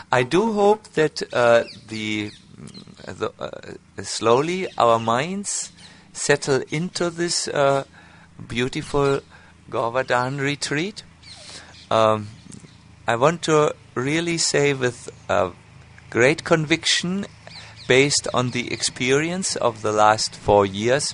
I do hope that slowly our minds settle into this beautiful Govardhan retreat. I want to really say with great conviction, based on the experience of the last 4 years,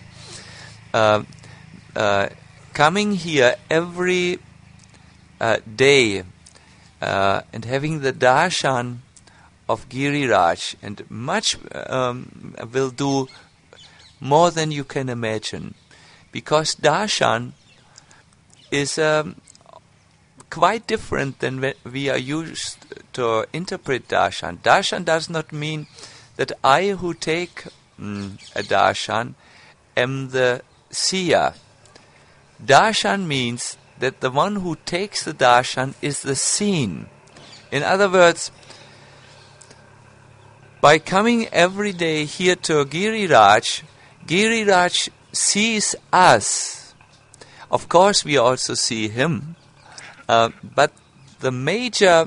coming here every day and having the darshan of Giriraj, and much will do more than you can imagine, because darshan is quite different than we are used to interpret darshan. Darshan does not mean that I who take a darshan am the seer. Darshan means that the one who takes the darshan is the seen. In other words, by coming every day here to Giriraj, Giriraj sees us. Of course, we also see him, but the major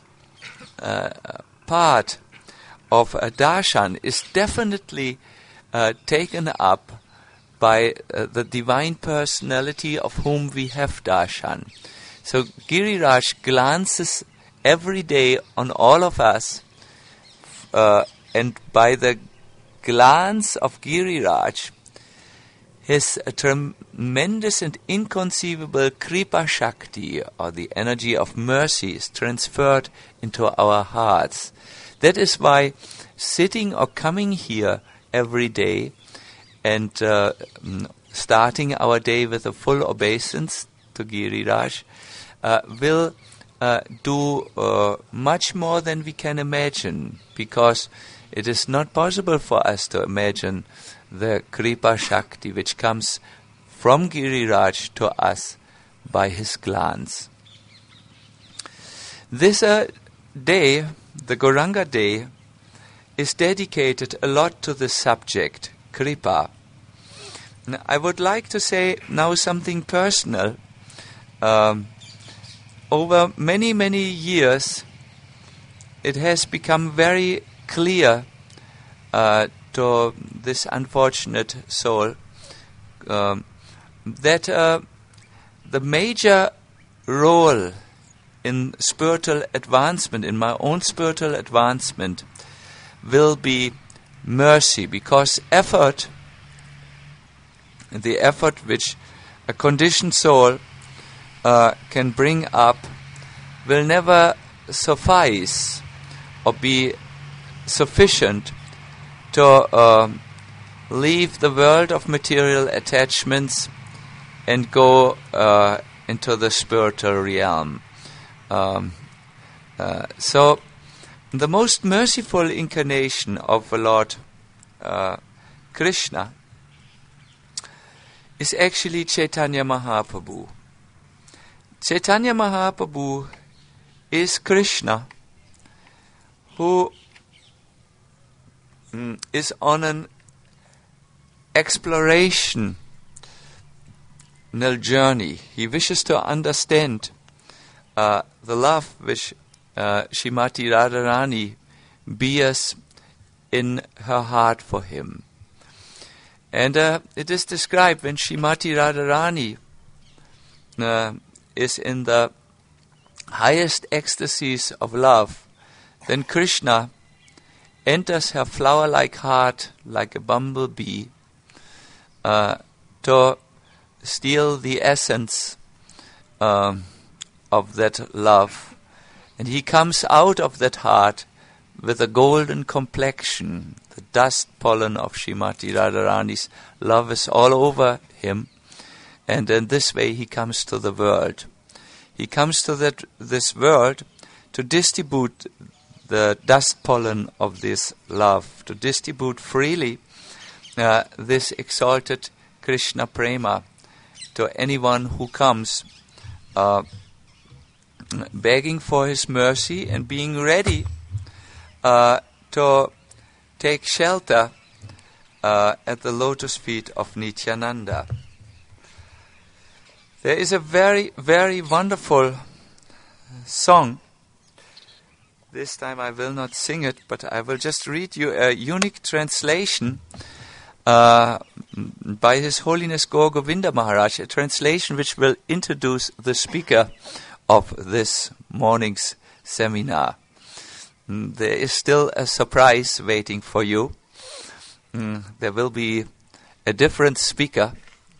part of a darshan is definitely taken up by the divine personality of whom we have darshan. So Giriraj glances every day on all of us, and by the glance of Giriraj, his tremendous and inconceivable Kripa Shakti, or the energy of mercy, is transferred into our hearts. That is why sitting or coming here every day and starting our day with a full obeisance to Giriraj will do much more than we can imagine, because it is not possible for us to imagine the Kripa Shakti which comes from Giriraj to us by his glance. This day, the Gauranga Day, is dedicated a lot to the subject, Kripa. Now, I would like to say now something personal. Over many, many years, it has become very clear to this unfortunate soul that the major role in spiritual advancement, in my own spiritual advancement, will be mercy, because the effort which a conditioned soul can bring up will never suffice or be sufficient to leave the world of material attachments and go into the spiritual realm. So the most merciful incarnation of the Lord Krishna is actually Chaitanya Mahaprabhu. Chaitanya Mahaprabhu is Krishna, who is on an explorational journey. He wishes to understand the love which Srimati Radharani bears in her heart for him. And it is described when Srimati Radharani is in the highest ecstasies of love, then Krishna enters her flower-like heart like a bumblebee to steal the essence of that love. And he comes out of that heart with a golden complexion. The dust pollen of Srimati Radharani's love is all over him. And in this way he comes to the world. He comes to this world to distribute the dust pollen of this love, to distribute freely this exalted Krishna Prema to anyone who comes begging for his mercy and being ready to take shelter at the lotus feet of Nityananda. There is a very, very wonderful song This time I will not sing it, but I will just read you a unique translation by His Holiness Gaur Govinda Maharaj, a translation which will introduce the speaker of this morning's seminar. There is still a surprise waiting for you. There will be a different speaker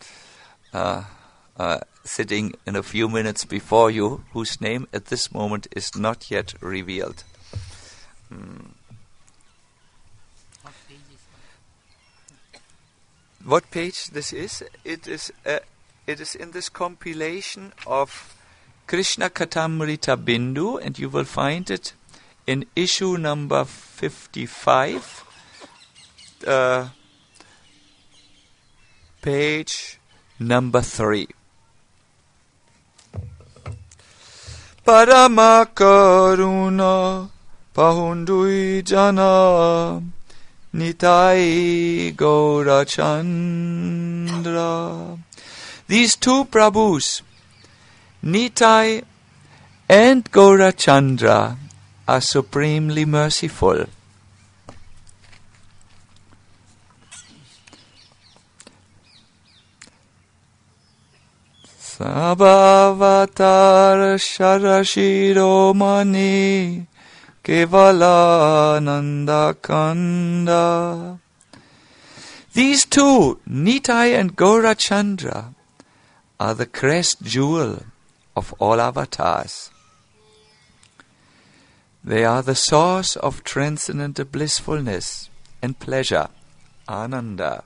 sitting in a few minutes before you, whose name at this moment is not yet revealed. What page this is? It is in this compilation of Krishna Katamrita Bindu, and you will find it in issue number 55, page number 3. Parama Karuna Pahundui Jana Nitai Gaurachandra. These two Prabhus, Nitai and Gaurachandra, are supremely merciful. Sabhavatar Sharashiromani Kevalananda Kanda. These two, Nitai and Gaurachandra, are the crest jewel of all avatars. They are the source of transcendent blissfulness and pleasure, Ananda.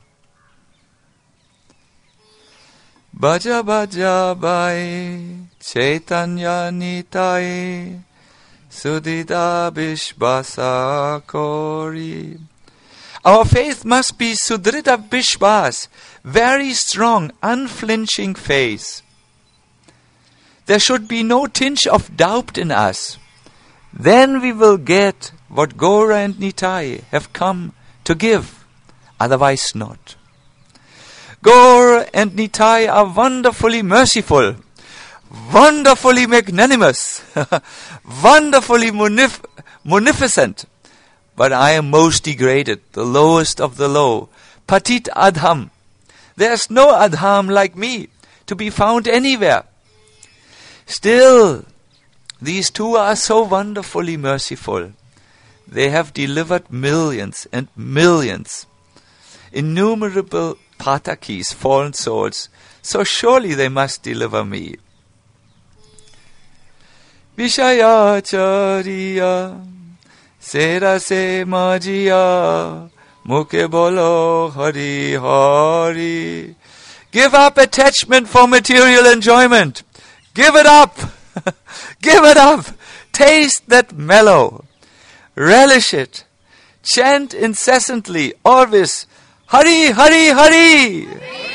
Bhaja Bhaja Bai Chaitanya Nitai Sudhita Vishvasa Kori. Our faith must be Sudhrita Vishvas, very strong, unflinching faith. There should be no tinge of doubt in us. Then we will get what Gaura and Nitai have come to give, otherwise not. Gaur and Nitai are wonderfully merciful, wonderfully magnanimous, wonderfully munificent. But I am most degraded, the lowest of the low, Patit Adham. There's no Adham like me to be found anywhere. Still, these two are so wonderfully merciful. They have delivered millions and millions, innumerable patakis, fallen souls, so surely they must deliver me. Vishayacharya Sera se majiya Mukhe bolo hari hari. Give up attachment for material enjoyment. Give it up. Give it up. Taste that mellow. Relish it. Chant incessantly, always, Hari, Hari, Hari.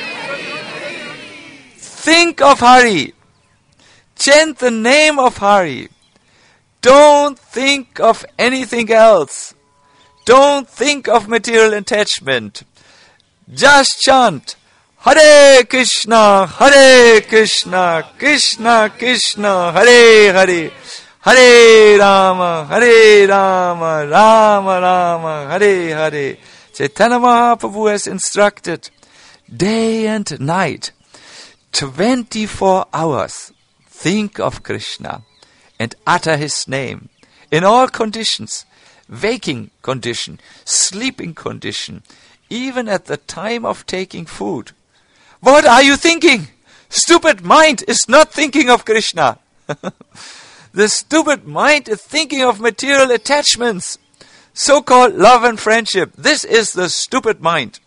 Think of Hari. Chant the name of Hari. Don't think of anything else. Don't think of material attachment. Just chant Hare Krishna, Krishna Krishna, Hare Hare, Hare Rama, Rama Rama, Hare Hare. Chaitanya Mahaprabhu has instructed day and night, 24 hours, think of Krishna and utter His name in all conditions, waking condition, sleeping condition, even at the time of taking food. What are you thinking? Stupid mind is not thinking of Krishna. The stupid mind is thinking of material attachments, so-called love and friendship. This is the stupid mind.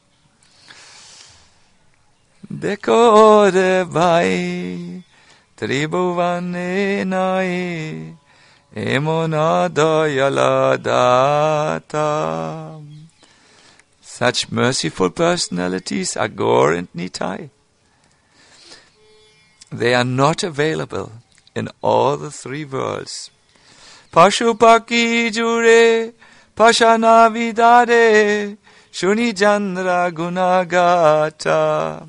Dekho re bhai tribhuvane nai emona dayala data. Such merciful personalities are Gaur and Nitai. They are not available in all the three worlds. Pashupaki jure, pashana vidare, shuni jandra gunagata.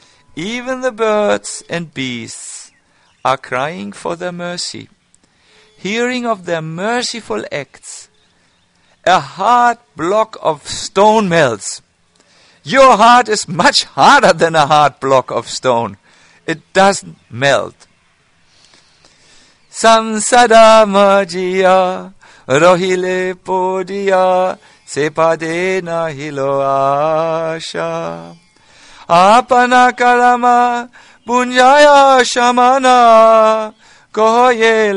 Even the birds and beasts are crying for their mercy. hearing of their merciful acts, a hard block of stone melts. Your heart is much harder than a hard block of stone. It doesn't melt. Samsada majiya rohile podia sepadena hilo asha apana karama bunjaya shamana koye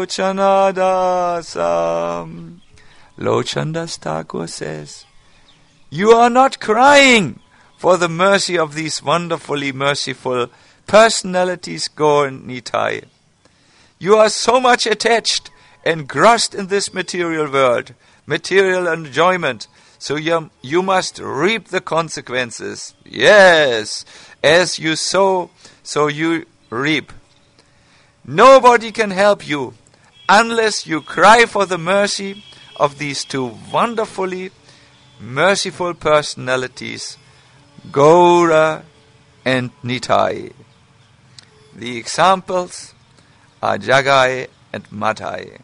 lochanadasam. Lochandas Thakur says, you are not crying for the mercy of these wonderfully merciful personalities Gaur and Nitai. You are so much attached, engrossed in this material world, material enjoyment, so you must reap the consequences. Yes, as you sow, so you reap. Nobody can help you unless you cry for the mercy of these two wonderfully merciful personalities, Gaura and Nitai. The examples are Jagai and Madhai.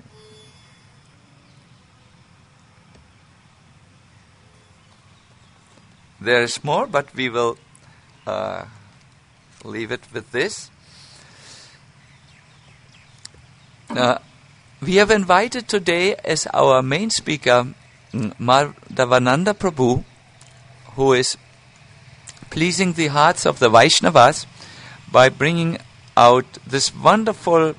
There is more, but we will leave it with this. We have invited today as our main speaker Madhavananda Prabhu, who is pleasing the hearts of the Vaishnavas by bringing out this wonderful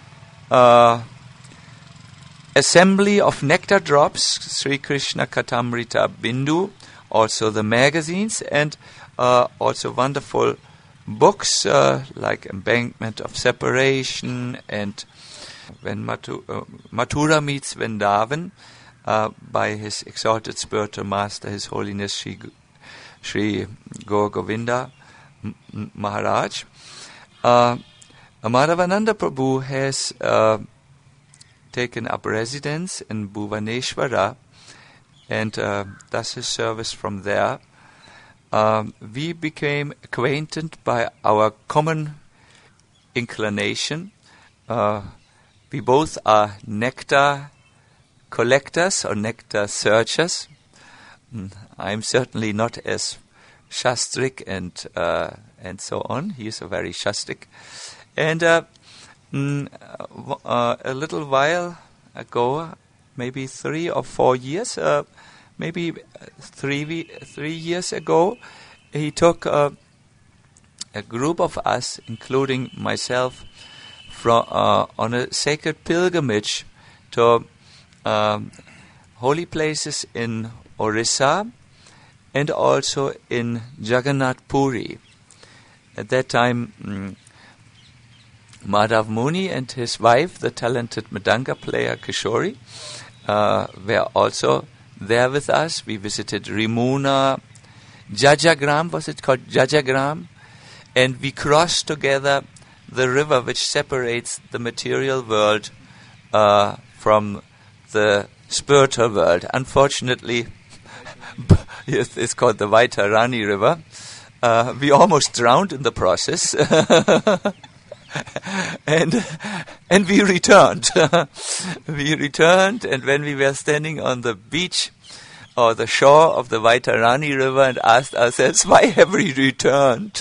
assembly of nectar drops, Sri Krishna Katamrita Bindu, also the magazines, and also wonderful books like Embankment of Separation and When Mathura Meets Vrindavan, by His Exalted Spiritual Master, His Holiness Sri Gaur Govinda Maharaj. Madhavananda Prabhu has taken up residence in Bhuvaneshwara and does his service from there. We became acquainted by our common inclination. We both are nectar collectors or nectar searchers. I'm certainly not as shastrik and so on. He is a very shastrik. And a little while ago, maybe 3 or 4 years, maybe 3 years ago, he took a group of us, including myself, on a sacred pilgrimage to holy places in Orissa and also in Jagannath Puri. At that time, Madhav Muni and his wife, the talented Mridanga player Kishori, were also there with us. We visited Rimuna, Jajagram, was it called Jajagram? And we crossed together the river which separates the material world from the spiritual world. Unfortunately, it's called the Vaitarani River. We almost drowned in the process. and we returned. We returned, and when we were standing on the beach or the shore of the Vaitarani River and asked ourselves, why have we returned?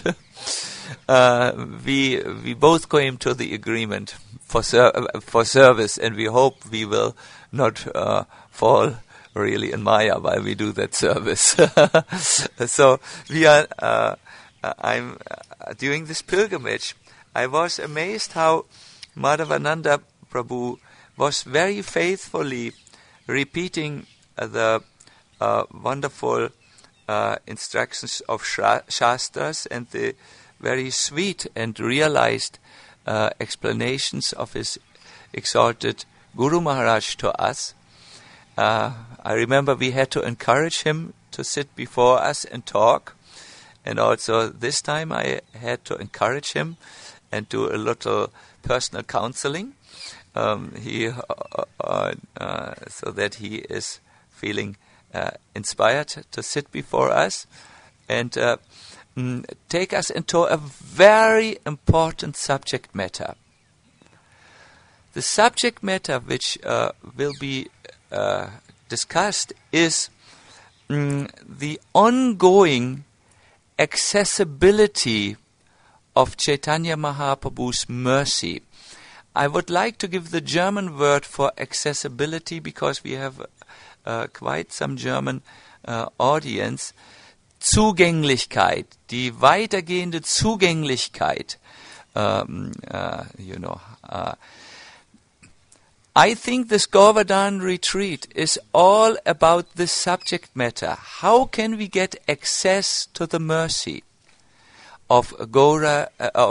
We both came to the agreement for service, and we hope we will not fall really in Maya while we do that service. So we are. I'm doing this pilgrimage. I was amazed how Madhavananda Prabhu was very faithfully repeating the wonderful instructions of Shastras and the very sweet and realized explanations of his exalted Guru Maharaj to us. I remember we had to encourage him to sit before us and talk. And also this time I had to encourage him and do a little personal counseling, so that he is feeling inspired to sit before us and take us into a very important subject matter. The subject matter which will be discussed is the ongoing accessibility of Chaitanya Mahaprabhu's mercy. I would like to give the German word for accessibility because we have quite some German audience. Zugänglichkeit, die weitergehende Zugänglichkeit. I think this Govardhan retreat is all about this subject matter. How can we get access to the mercy of the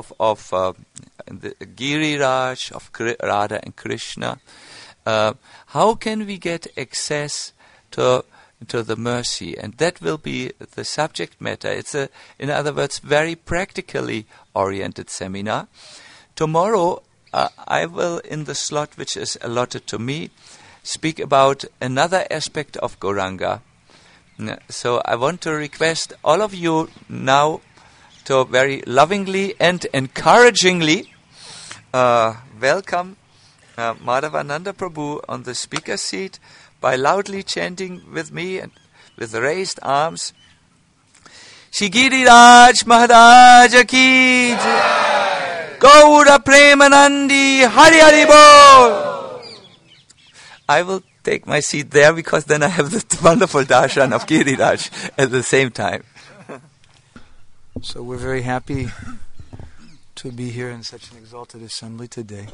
Giriraj, of Radha and Krishna? How can we get access to the mercy? And that will be the subject matter. It's in other words, very practically oriented seminar. Tomorrow, I will, in the slot which is allotted to me, speak about another aspect of Gauranga. So I want to request all of you now to very lovingly and encouragingly welcome Madhavananda Prabhu on the speaker seat by loudly chanting with me and with raised arms, Shri Giriraj Maharaja ki jai, Gaura Premanandi Hari Hari Bol. I will take my seat there because then I have the wonderful darshan of Giriraj at the same time. So we're very happy to be here in such an exalted assembly today.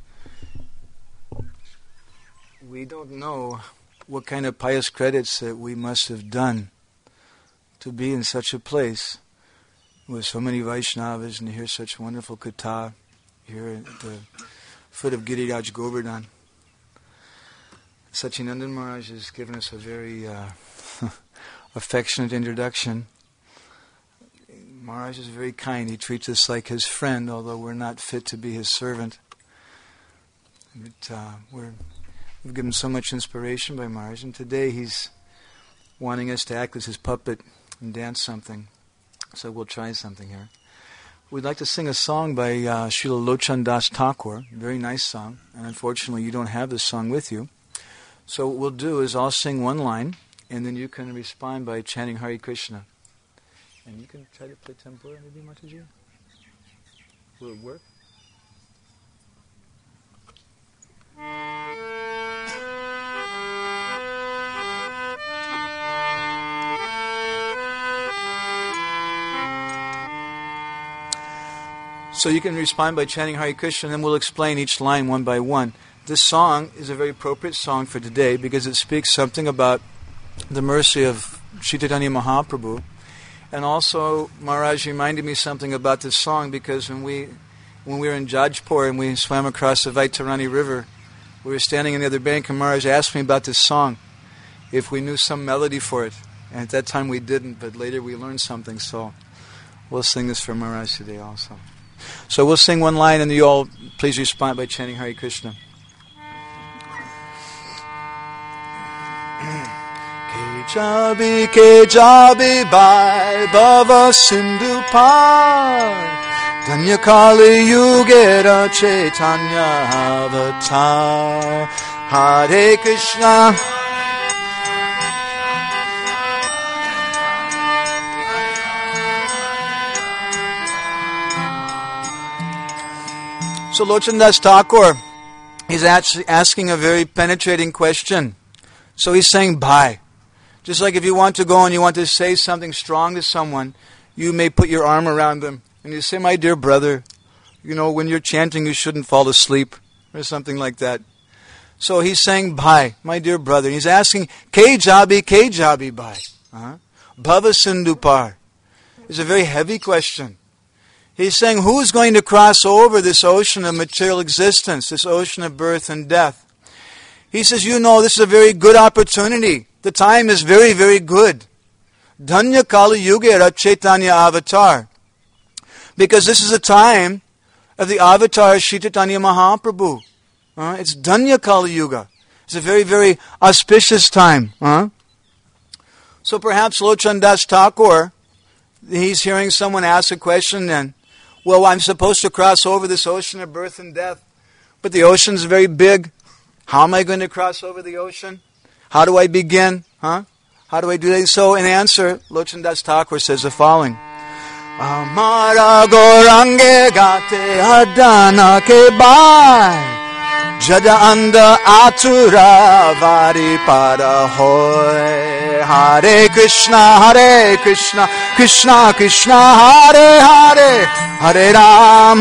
We don't know what kind of pious credits that we must have done to be in such a place with so many Vaishnavas and to hear such wonderful katha here at the foot of Giriraj Govardhan. Sachinandan Maharaj has given us a very affectionate introduction. Maharaj is very kind. He treats us like his friend, although we're not fit to be his servant. But, we've given so much inspiration by Maharaj, and today he's wanting us to act as his puppet and dance something. So we'll try something here. We'd like to sing a song by Srila Lochan Das Thakur, a very nice song, and unfortunately you don't have this song with you. So what we'll do is I'll sing one line, and then you can respond by chanting Hare Krishna. And you can try to play tempura maybe, Mataji? Will it work? So you can respond by chanting Hare Krishna, and then we'll explain each line one by one. This song is a very appropriate song for today because it speaks something about the mercy of Sri Chaitanya Mahaprabhu. And also, Maharaj reminded me something about this song because when we were in Jajpur and we swam across the Vaitarani River, we were standing on the other bank and Maharaj asked me about this song, if we knew some melody for it. And at that time we didn't, but later we learned something, so we'll sing this for Maharaj today also. So we'll sing one line and you all please respond by chanting Hare Krishna. Ke jabi bai bhava sindhu par Danya Kali Yugera Chaitanya Avatar Hare Krishna So Lochan Das Thakur, he's actually asking a very penetrating question. So he's saying bhai. Just like if you want to go and you want to say something strong to someone, you may put your arm around them and you say, my dear brother, you know, when you're chanting you shouldn't fall asleep or something like that. So he's saying, bhai, my dear brother. And he's asking, ke jabi bhai. Bhava sindhu par. It's a very heavy question. He's saying, who's going to cross over this ocean of material existence, this ocean of birth and death? He says, you know, this is a very good opportunity. The time is very, very good. Dhanya Kali Yugera Chaitanya Avatar. Because this is a time of the avatar Sri Chaitanya Mahaprabhu. It's Dhanya Kali Yuga. It's a very, very auspicious time. So perhaps Lochan Das Thakur, he's hearing someone ask a question and, well, I'm supposed to cross over this ocean of birth and death. but the ocean's very big. How am I going to cross over the ocean? How do I begin? How do I do that? So in answer, Lochan Das Thakur says the following. Amara Gorange Gate Adana Ke Bai Jada Anda Atura Vari Para Hoy Hare Krishna Krishna Krishna Hare Hare Hare Ram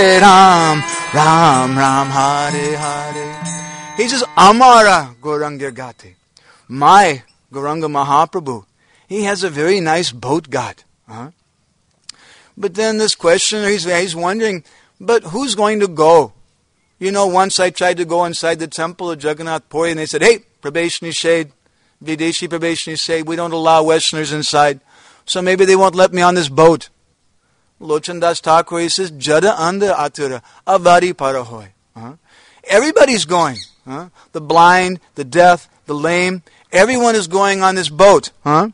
Ram Ram Hare Hare. He says, Amara Gauranga Gate. My Gauranga Mahaprabhu, he has a very nice boat ghat. But then this questioner, he's wondering, but who's going to go? Once I tried to go inside the temple of Jagannath Puri, and they said, hey, Prabesh Nishedh, Videshi Prabesh Nishedh, we don't allow Westerners inside. So maybe they won't let me on this boat. Lochan Das Thakur, he says, Jada Anda Atura, Avari Parahoy. Everybody's going. The blind, the deaf, the lame, everyone is going on this boat.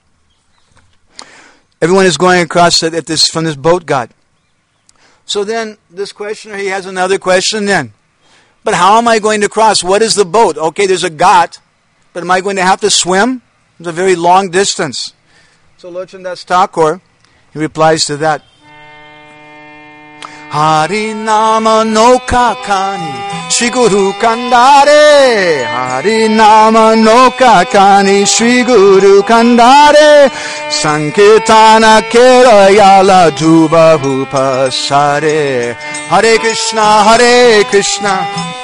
Everyone is going across from this boat ghat. So then this questioner, he has another question then. But how am I going to cross? What is the boat? Okay, there's a ghat, but am I going to have to swim? It's a very long distance. So Lochan Das Thakur, he replies to that. Hari Nama Noka Kani Shri Guru Kandare Hari Nama Noka Kani Shri Guru Kandare Sankirtana Kerayala Dhuba Hupa Sare Hare Krishna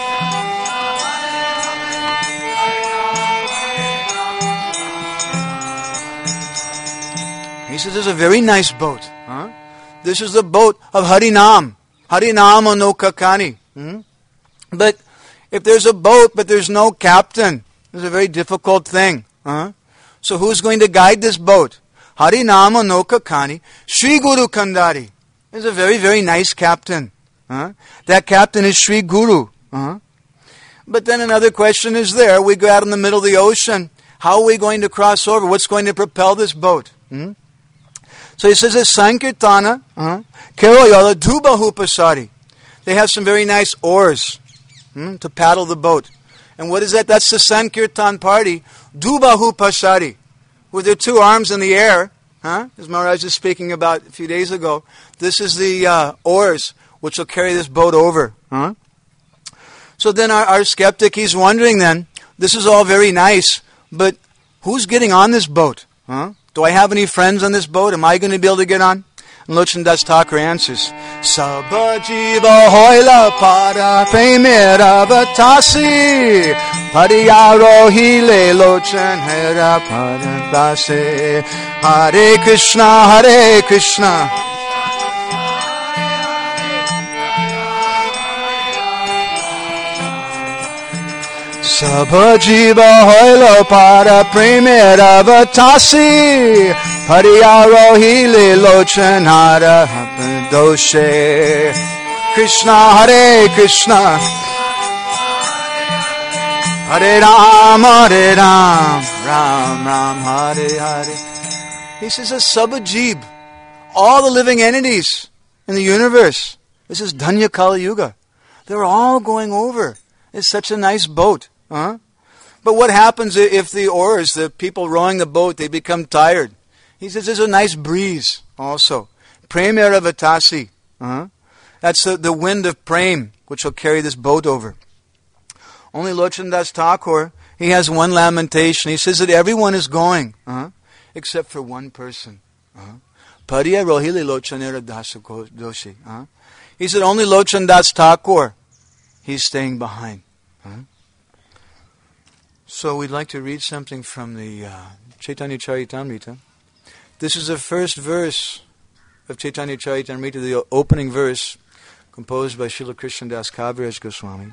He says there's a very nice boat. This is the boat of Harinam. Harinama no kakani. But if there's a boat but there's no captain, it's a very difficult thing. So who's going to guide this boat? Harinama no kakani. Sri Guru Kandari. There's a very, very nice captain. That captain is Sri Guru. But then another question is there. We go out in the middle of the ocean. How are we going to cross over? What's going to propel this boat? So he says, Sankirtana, Keroyala Dhubahu Pasari. They have some very nice oars to paddle the boat. And what is that? That's the Sankirtan party, Dhubahu Pasari. With their two arms in the air, as Maharaj was speaking about a few days ago, this is the oars which will carry this boat over. So then our skeptic, he's wondering then, this is all very nice, but who's getting on this boat? Do I have any friends on this boat? Am I going to be able to get on? And Lochan Das Thakur answers, Sabajiva hoila para femera vatasi Pariyaro hile lochan hera paradase Hare Krishna Sabhajiva hoila para primera vatasi Pariyaro hile lochanara doshe Krishna Hare Krishna Hare Ram Ram Ram Hare Hare. He says a Sabhajib, all the living entities in the universe, this is Dhanya Kali Yuga, they're all going over. It's such a nice boat. But what happens if the oars, the people rowing the boat, they become tired? He says there's a nice breeze also. Premera Vatasi. That's the wind of Prem, which will carry this boat over. Only Lochan Das Thakur, he has one lamentation. He says that everyone is going, except for one person. Pariya Rohili Lochanera Dasa Doshi. He said only Lochan Das Thakur, he's staying behind. So we'd like to read something from the Chaitanya Charitamrita. This is the first verse of Chaitanya Charitamrita, the opening verse, composed by Srila Krishnadas Kaviraj Goswami.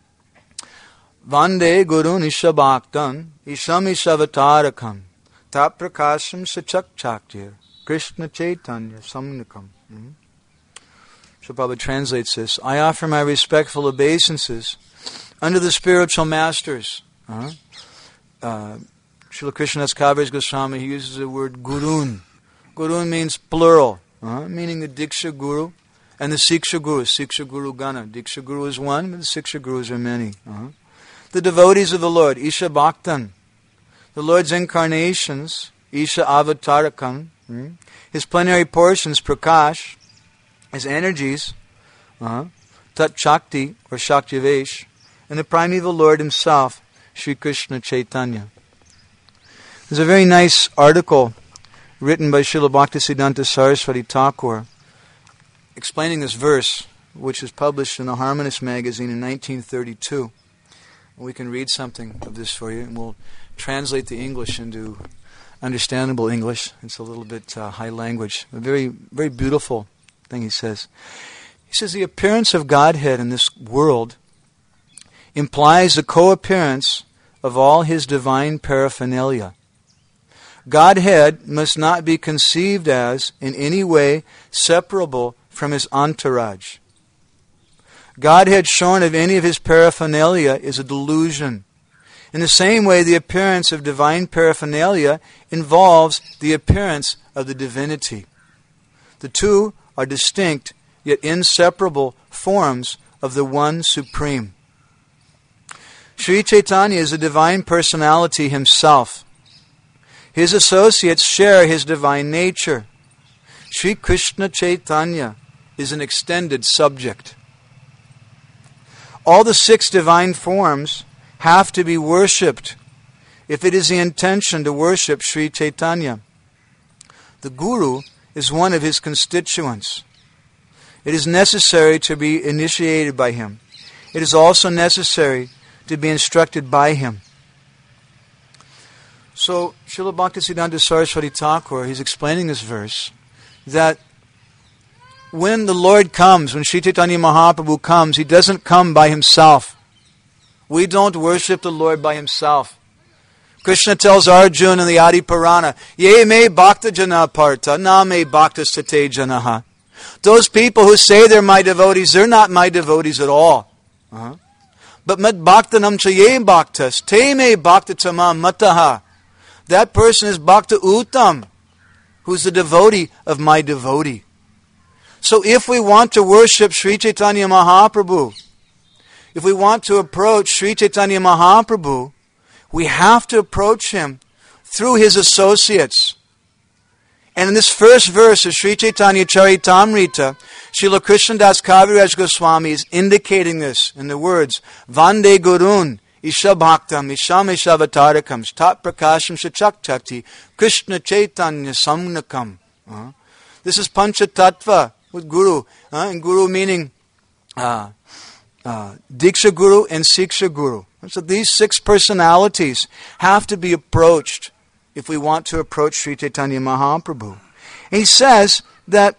Vande Guru Nishabhaktan Isham Ishavatarakam Tap Prakasham Sachak Chaktir Krishna Chaitanya Samnikam. So Prabhupada translates this. I offer my respectful obeisances unto the spiritual masters. Srila Krishnadas Kaviraj Goswami, he uses the word Gurun. Gurun means plural, meaning the Diksha Guru And the Siksha Gurus, Siksha Guru Gana. Diksha Guru is one, but the Siksha Gurus are many. The devotees of the Lord, Isha Bhaktan. The Lord's incarnations, Isha Avatarakam. His plenary portions, Prakash. His energies, Tat Shakti or Shaktivesh. And the primeval Lord himself, Sri Krishna Chaitanya. There's a very nice article written by Srila Bhaktisiddhanta Saraswati Thakur explaining this verse, which was published in the Harmonist magazine in 1932. We can read something of this for you, and we'll translate the English into understandable English. It's a little bit high language. A very, very beautiful thing he says. He says, the appearance of Godhead in this world implies the co-appearance of all His divine paraphernalia. Godhead must not be conceived as, in any way, separable from His entourage. Godhead shorn of any of His paraphernalia is a delusion. In the same way, the appearance of divine paraphernalia involves the appearance of the divinity. The two are distinct, yet inseparable forms of the one Supreme. Sri Chaitanya is a divine personality himself. His associates share his divine nature. Sri Krishna Chaitanya is an extended subject. All the 6 divine forms have to be worshipped if it is the intention to worship Sri Chaitanya. The Guru is one of his constituents. It is necessary to be initiated by him. It is also necessary to be instructed by him. So, Srila Bhaktisiddhanta Saraswati Thakur, he's explaining this verse, that when the Lord comes, when Sri Chaitanya Mahaprabhu comes, He doesn't come by Himself. We don't worship the Lord by Himself. Krishna tells Arjuna in the Adi Purana, Ye me bhakta jana parta, na me bhakta sate janaha. Those people who say they're my devotees, they're not my devotees at all. But mat bhaktanam cha ye bhaktas, te me bhakta tamam mataha. That person is Bhakta Uttam, who's the devotee of my devotee. So if we want to worship Sri Chaitanya Mahaprabhu, if we want to approach Sri Chaitanya Mahaprabhu, we have to approach Him through His associates. And in this first verse of Sri Chaitanya Charitamrita, Srila Krishnadas Kaviraj Goswami is indicating this in the words, Vande Gurun, Isha Bhaktam, Isham Ishavatarakam, Tat Prakasham Shachak Chakti, Krishna Chaitanya Samnakam. This is Pancha Tattva with Guru. And Guru meaning Diksha Guru and Siksha Guru. So these 6 personalities have to be approached if we want to approach Sri Chaitanya Mahaprabhu. And he says that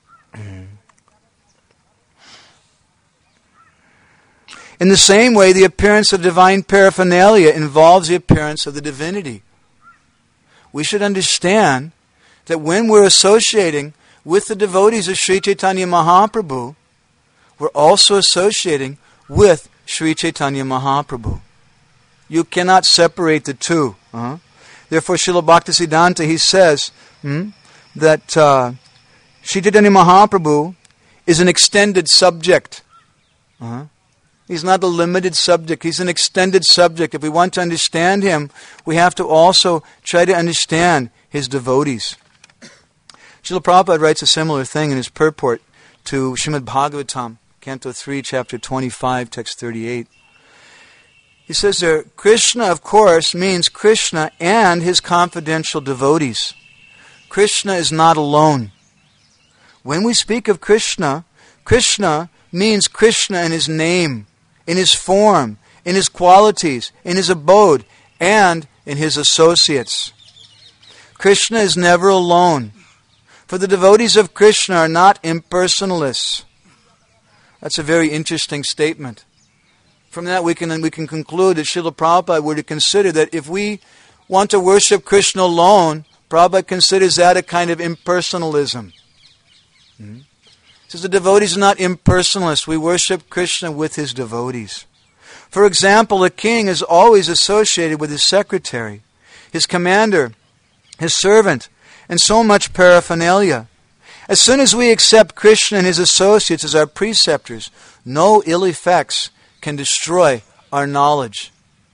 in the same way, the appearance of divine paraphernalia involves the appearance of the divinity. We should understand that when we're associating with the devotees of Sri Chaitanya Mahaprabhu, we're also associating with Sri Chaitanya Mahaprabhu. You cannot separate the two. Therefore, Srila Bhaktisiddhanta, he says that Sri Chaitanya Mahaprabhu is an extended subject. He's not a limited subject. He's an extended subject. If we want to understand Him, we have to also try to understand His devotees. Srila Prabhupada writes a similar thing in his purport to Srimad Bhagavatam, Canto 3, Chapter 25, Text 38. He says there, Krishna, of course, means Krishna and His confidential devotees. Krishna is not alone. When we speak of Krishna, Krishna means Krishna in His name, in His form, in His qualities, in His abode, and in His associates. Krishna is never alone, for the devotees of Krishna are not impersonalists. That's a very interesting statement. From that we can conclude that Srila Prabhupada were to consider that if we want to worship Krishna alone, Prabhupada considers that a kind of impersonalism. He says the devotees are not impersonalists. We worship Krishna with His devotees. For example, a king is always associated with his secretary, his commander, his servant, and so much paraphernalia. As soon as we accept Krishna and his associates as our preceptors, no ill effects can destroy our knowledge.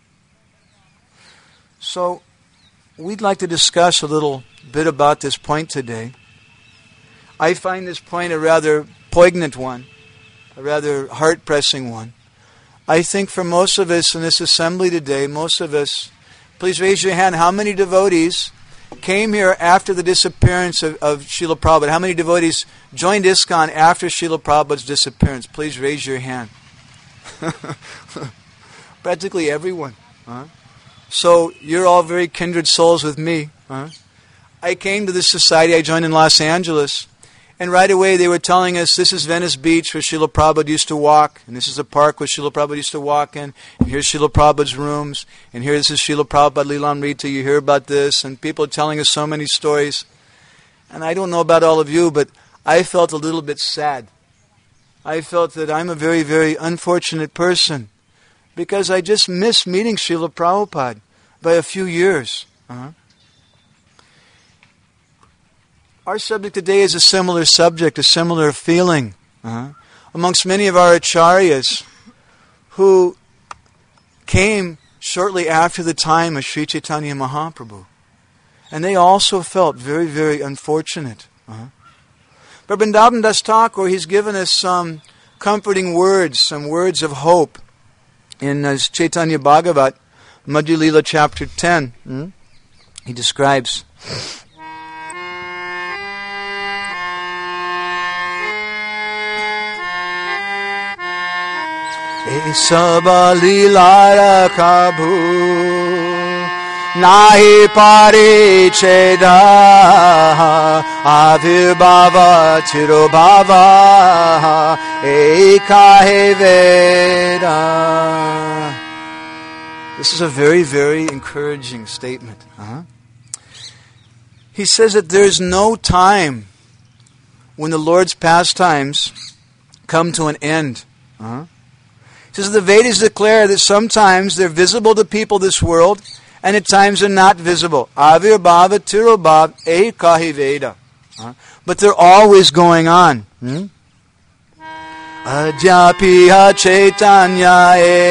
So, we'd like to discuss a little bit about this point today. I find this point a rather poignant one, a rather heart-pressing one. I think for most of us in this assembly today, most of us, please raise your hand, how many devotees came here after the disappearance of Srila Prabhupada? How many devotees joined ISKCON after Srila Prabhupada's disappearance? Please raise your hand. Practically everyone. So you're all very kindred souls with me. I came to this society, I joined in Los Angeles, and right away they were telling us, this is Venice Beach where Srila Prabhupada used to walk, and this is the park where Srila Prabhupada used to walk in, and here's Srila Prabhupada's rooms, and here this is Srila Prabhupada Lilamrita, you hear about this, and people are telling us so many stories. And I don't know about all of you, but I felt a little bit sad. I felt that I'm a very, very unfortunate person, because I just missed meeting Srila Prabhupada by a few years. Our subject today is a similar subject, a similar feeling. Amongst many of our acharyas who came shortly after the time of Sri Chaitanya Mahaprabhu. And they also felt very, very unfortunate. But Vrindavan Das Thakur, he's given us some comforting words, some words of hope. In Chaitanya Bhagavat, Madhya Lila chapter 10, he describes, Saba Lilara Kabhu Nahi Pari Cheda Avirbhava Tirobhava Ekahe Veda. This is a very, very encouraging statement. He says that there's no time when the Lord's pastimes come to an end. He says the Vedas declare that sometimes they're visible to people this world, and at times they're not visible. Avirbhava tirobhav ekahi Veda. But they're always going on. Adyapiha Chaitanya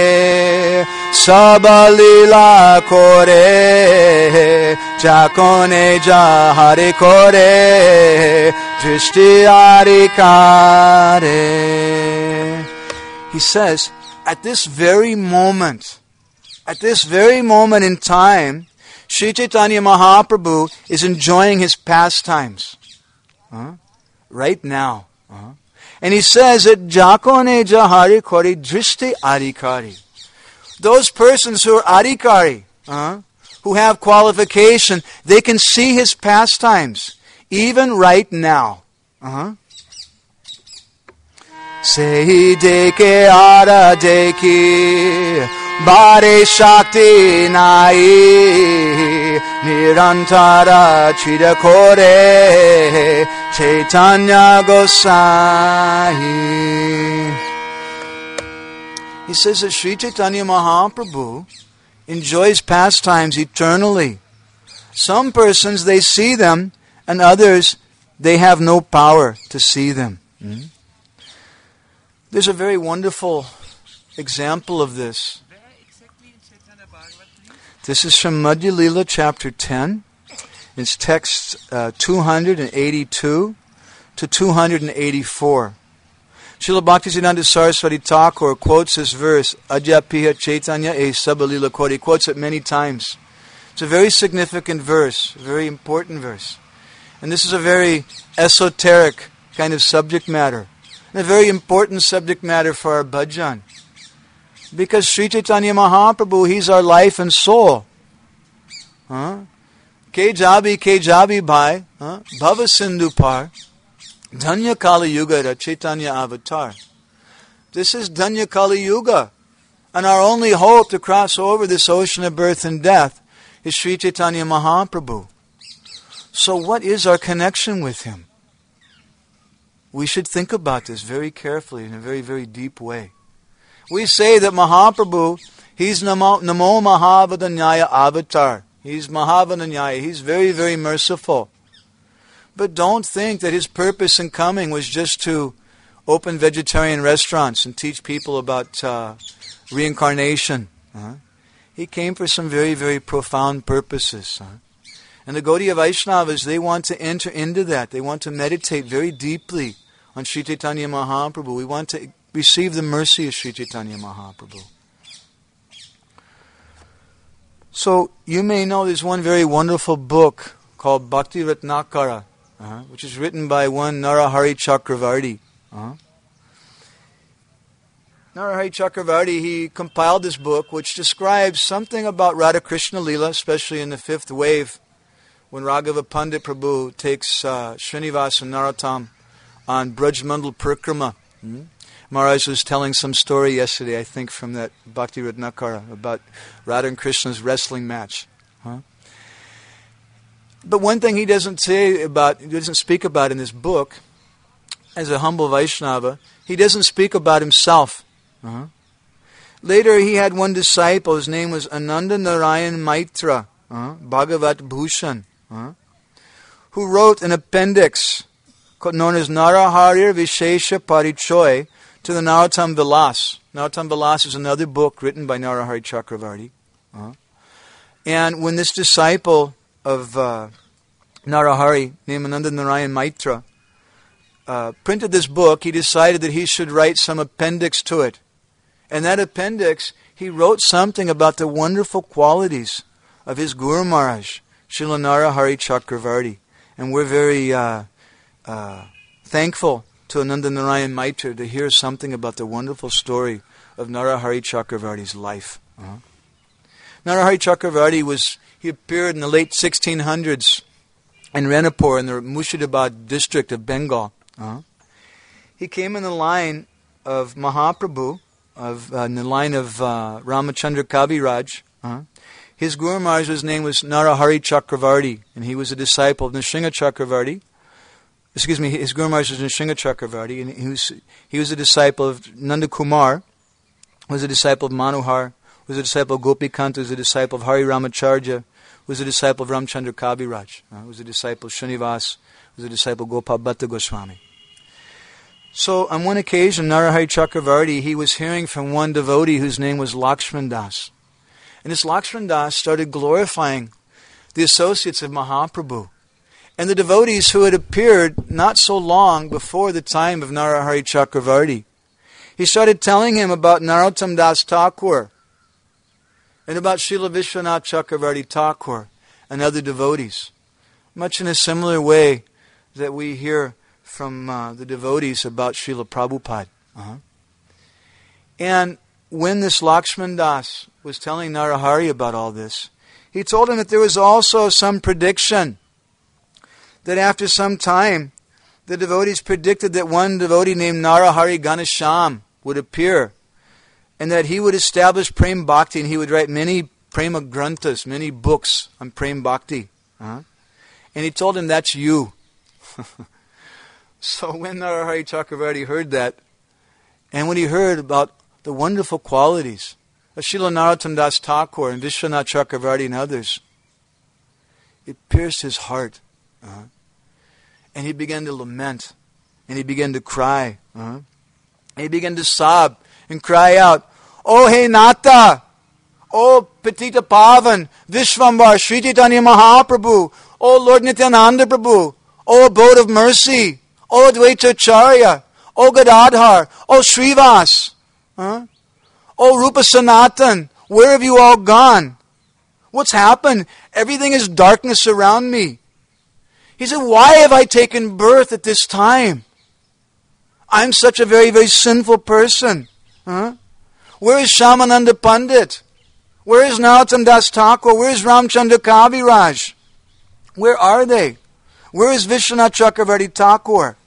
Sabalila Kore Jakone Jahare Kore Drishti Arikare. He says, at this very moment in time, Sri Chaitanya Mahaprabhu is enjoying his pastimes. Right now. And he says that Jakone Jahari Kori Drishti Adhikari. Those persons who are Adhikari, who have qualification, they can see his pastimes, even right now. Sehi deke ara deki Bare Shakti Nai Nirantara Chirakore Chaitanya Gosai. He says that Sri Chaitanya Mahaprabhu enjoys pastimes eternally. Some persons, they see them, and others, they have no power to see them. There's a very wonderful example of this. This is from Madhya Lila chapter 10. It's text 282 to 284. Srila Bhaktisiddhanta Saraswati Thakur quotes this verse, Adyapiha Chaitanya e Sabalila Kori. He quotes it many times. It's a very significant verse, a very important verse. And this is a very esoteric kind of subject matter. And a very important subject matter for our bhajan. Because Sri Chaitanya Mahaprabhu, he's our life and soul. Ke jabi bhai, bhava sindhu par, Dhanya Kali Yuga ra Chaitanya avatar. This is Dhanya Kali Yuga. And our only hope to cross over this ocean of birth and death is Sri Chaitanya Mahaprabhu. So what is our connection with him? We should think about this very carefully in a very, very deep way. We say that Mahaprabhu, he's Namo Mahavadanyaya avatar. He's Mahavadanyaya. He's very, very merciful. But don't think that his purpose in coming was just to open vegetarian restaurants and teach people about reincarnation. He came for some very, very profound purposes. And the Gaudiya Vaishnavas, they want to enter into that. They want to meditate very deeply on Sri Chaitanya Mahaprabhu. We want to receive the mercy of Sri Chaitanya Mahaprabhu. So, you may know there's one very wonderful book called Bhakti Ratnakara, which is written by one Narahari Chakravarti. Narahari Chakravarti, he compiled this book which describes something about Radha Krishna Leela, especially in the fifth wave, when Raghava Pandit Prabhu takes Srinivas and Narottam on Brajmandal Parikrama. Maharaj was telling some story yesterday, I think, from that Bhakti Ratnakara about Radha and Krishna's wrestling match. But one thing he doesn't speak about in this book, as a humble Vaishnava, he doesn't speak about himself. Later, he had one disciple. His name was Ananda Narayan Maitra, Bhagavat Bhushan, who wrote an appendix known as Naraharir Vishesha Parichoy to the Narottam Vilas. Narottam Vilas is another book written by Narahari Chakravarti. And when this disciple of Narahari, named Ananda Narayan Maitra, printed this book, he decided that he should write some appendix to it. And that appendix, he wrote something about the wonderful qualities of his Guru Maharaj, Srila Narahari Chakravarti. And we're very thankful to Ananda Narayan Maitra to hear something about the wonderful story of Narahari Chakravarti's life. Narahari Chakravarti he appeared in the late 1600s in Renapur in the Murshidabad district of Bengal. He came in the line of Mahaprabhu, in the line of Ramachandra Kaviraj. His Guru Maharaj's name was Narahari Chakravarti, and he was a disciple of Nrsimha Chakravarti. His Guru Maharaj was Nrsimha Chakravarti, and he was a disciple of Nanda Kumar, was a disciple of Manohar, was a disciple of Gopikanta, was a disciple of Hari Ramacharya, was a disciple of Ramchandra Kaviraj, was a disciple of Srinivas, was a disciple of Gopal Bhatta Goswami. So on one occasion, Narahari Chakravarti, he was hearing from one devotee whose name was Lakshman Das. And this Lakshman Das started glorifying the associates of Mahaprabhu. And the devotees who had appeared not so long before the time of Narahari Chakravarti. He started telling him about Narottam Das Thakur and about Srila Vishwanath Chakravarti Thakur and other devotees. Much in a similar way that we hear from the devotees about Srila Prabhupada. And when this Lakshman Das was telling Narahari about all this, he told him that there was also some prediction that after some time, the devotees predicted that one devotee named Narahari Ganesham would appear, and that he would establish Prem Bhakti, and he would write many Prema Granthas, many books on Prem Bhakti. And he told him, that's you. So when Narahari Chakravarti heard that, and when he heard about the wonderful qualities of Srila Narottam Das Thakur and Vishwanath Chakravarti and others, it pierced his heart. And he began to lament, and he began to cry. And he began to sob and cry out, "Oh Hey Nata! Oh Patita Pavan, Vishvambar, Sri Chaitanya Mahaprabhu, oh Lord Nityananda Prabhu, oh Abode of Mercy, oh Advaitacharya, oh Gadadhar, oh Srivas, oh Rupa Sanatan, where have you all gone? What's happened? Everything is darkness around me." He said, "Why have I taken birth at this time? I'm such a very, very sinful person. Where is Shyamananda Pandit? Where is Narottam Das Thakur? Where is Ramchandra Kaviraj? Where are they? Where is Vishwanath Chakravarti Thakur?"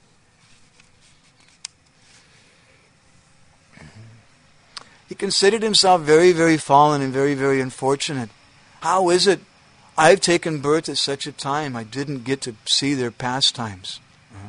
He considered himself very, very fallen and very, very unfortunate. How is it I've taken birth at such a time I didn't get to see their pastimes?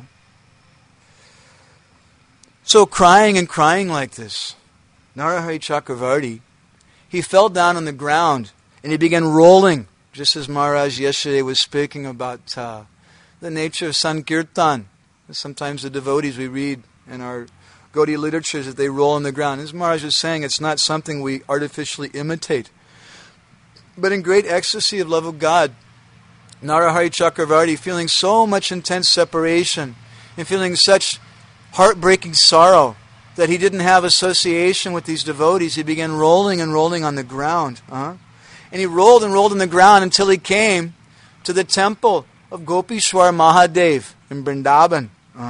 So crying and crying like this, Narahari Chakravarti, he fell down on the ground and he began rolling, just as Maharaj yesterday was speaking about the nature of Sankirtan. Sometimes the devotees we read in our Gaudiya literatures that they roll on the ground. As Maharaj is saying, it's not something we artificially imitate. But in great ecstasy of love of God, Narahari Chakravarti, feeling so much intense separation and feeling such heartbreaking sorrow that he didn't have association with these devotees, he began rolling and rolling on the ground. And he rolled and rolled on the ground until he came to the temple of Gopishwar Mahadev in Vrindavan.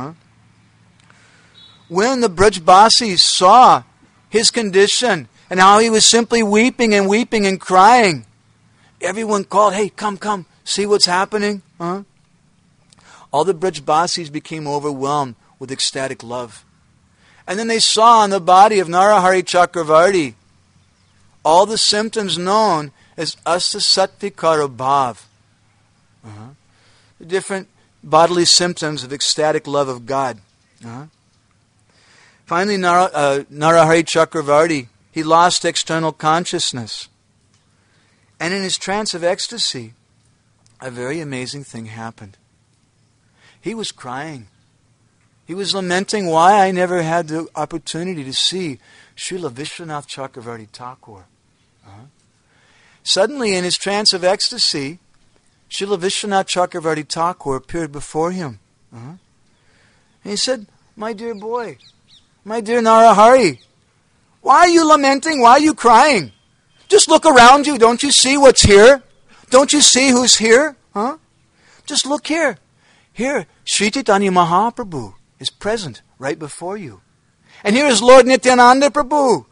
When the Brajbasis saw his condition and how he was simply weeping and weeping and crying, everyone called, "Hey, come, see what's happening." All the Brajbasis became overwhelmed with ecstatic love. And then they saw on the body of Narahari Chakravarti all the symptoms known as Asasatvikara Bhav. The different bodily symptoms of ecstatic love of God. Finally, Narahari Chakravarti, he lost external consciousness. And in his trance of ecstasy, a very amazing thing happened. He was crying. He was lamenting why I never had the opportunity to see Srila Vishwanath Chakravarti Thakur. Suddenly, in his trance of ecstasy, Srila Vishwanath Chakravarti Thakur appeared before him. And he said, "My dear boy, my dear Narahari, why are you lamenting? Why are you crying? Just look around you. Don't you see what's here? Don't you see who's here? Just look here. Here, Sri Chaitanya Mahaprabhu is present right before you. And here is Lord Nityananda Prabhu.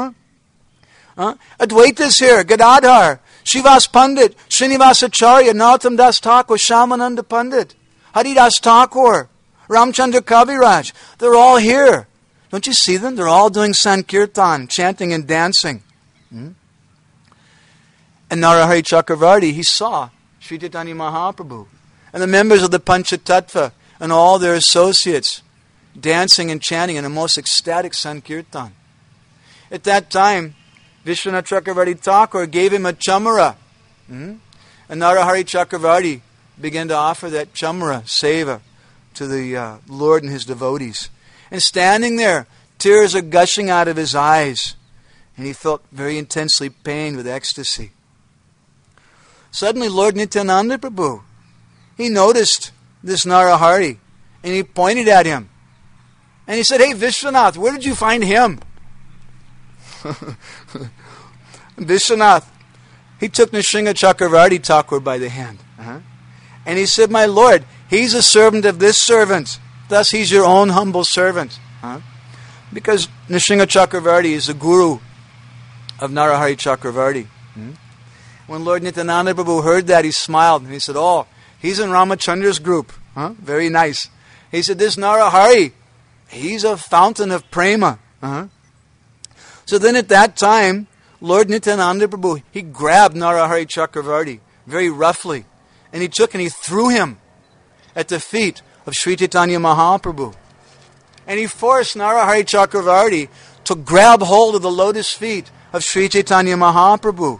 Advaita is here, Gadadhar, Srivas Pandit, Srinivasacharya, Narottam Das Thakur, Shyamananda Pandit, Haridas Thakur, Ramchandra Kaviraj. They're all here. Don't you see them? They're all doing Sankirtan, chanting and dancing. And Narahari Chakravarti, he saw Sri Chaitanya Mahaprabhu and the members of the Panchatattva and all their associates dancing and chanting in a most ecstatic Sankirtan. At that time, Vishwanath Chakravarti Thakur gave him a chamara. And Narahari Chakravarti began to offer that chamara seva to the Lord and his devotees. And standing there, tears are gushing out of his eyes. And he felt very intensely pained with ecstasy. Suddenly, Lord Nityananda Prabhu, he noticed this Narahari, and he pointed at him. And he said, "Hey, Vishwanath, where did you find him?" Vishwanath, he took Nrsinga Chakravarti Thakur by the hand. And he said, "My Lord, he's a servant of this servant. Thus, he's your own humble servant." Because Nrsinga Chakravarti is the guru of Narahari Chakravarti. When Lord Nityananda Prabhu heard that, he smiled and he said, "Oh, he's in Ramachandra's group. Very nice." He said, "This Narahari, he's a fountain of prema." So then at that time, Lord Nityananda Prabhu, he grabbed Narahari Chakravarti very roughly, and he took and he threw him at the feet of Sri Chaitanya Mahaprabhu. And he forced Narahari Chakravarti to grab hold of the lotus feet of Sri Chaitanya Mahaprabhu.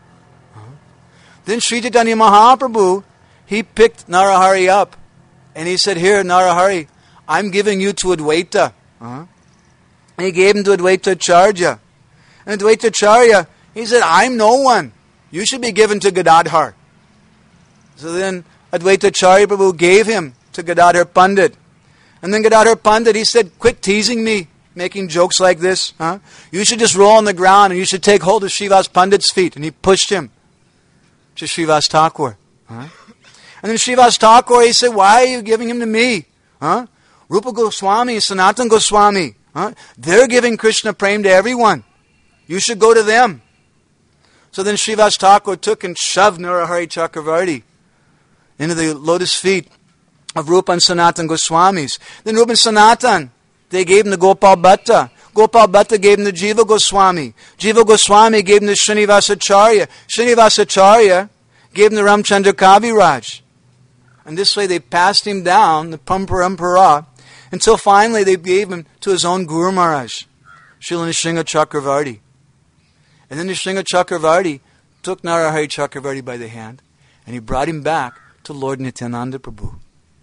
Then Sri Chaitanya Mahaprabhu, he picked Narahari up, and he said, "Here, Narahari, I'm giving you to Advaita." And he gave him to Advaita Acharya. And Advaita Acharya, he said, "I'm no one. You should be given to Gadadhar." So then Advaita Acharya Prabhu gave him to Gadadhar Pandit. And then Gadadhar Pandit, he said, "Quit teasing me, making jokes like this. You should just roll on the ground and you should take hold of Srivas Pandit's feet." And he pushed him to Srivas Thakur. And then Srivas Thakur, he said, "Why are you giving him to me? Rupa Goswami, Sanatan Goswami, they're giving Krishna Prem to everyone. You should go to them." So then Srivas Thakur took and shoved Narahari Chakravarti into the lotus feet of Rupa and Sanatan Goswamis. Then Rupa and Sanatan, they gave him to Gopal Bhatta. Gopal Bhatta gave him to Jiva Goswami. Jiva Goswami gave him to Srinivasacharya. Srinivasacharya gave him to Ramchandra Kaviraj. And this way they passed him down, the Parampara, until finally they gave him to his own Guru Maharaj, Srila Nrsinga Chakravarti. And then Nrsinga Chakravarti took Narahari Chakravarti by the hand, and he brought him back to Lord Nityananda Prabhu.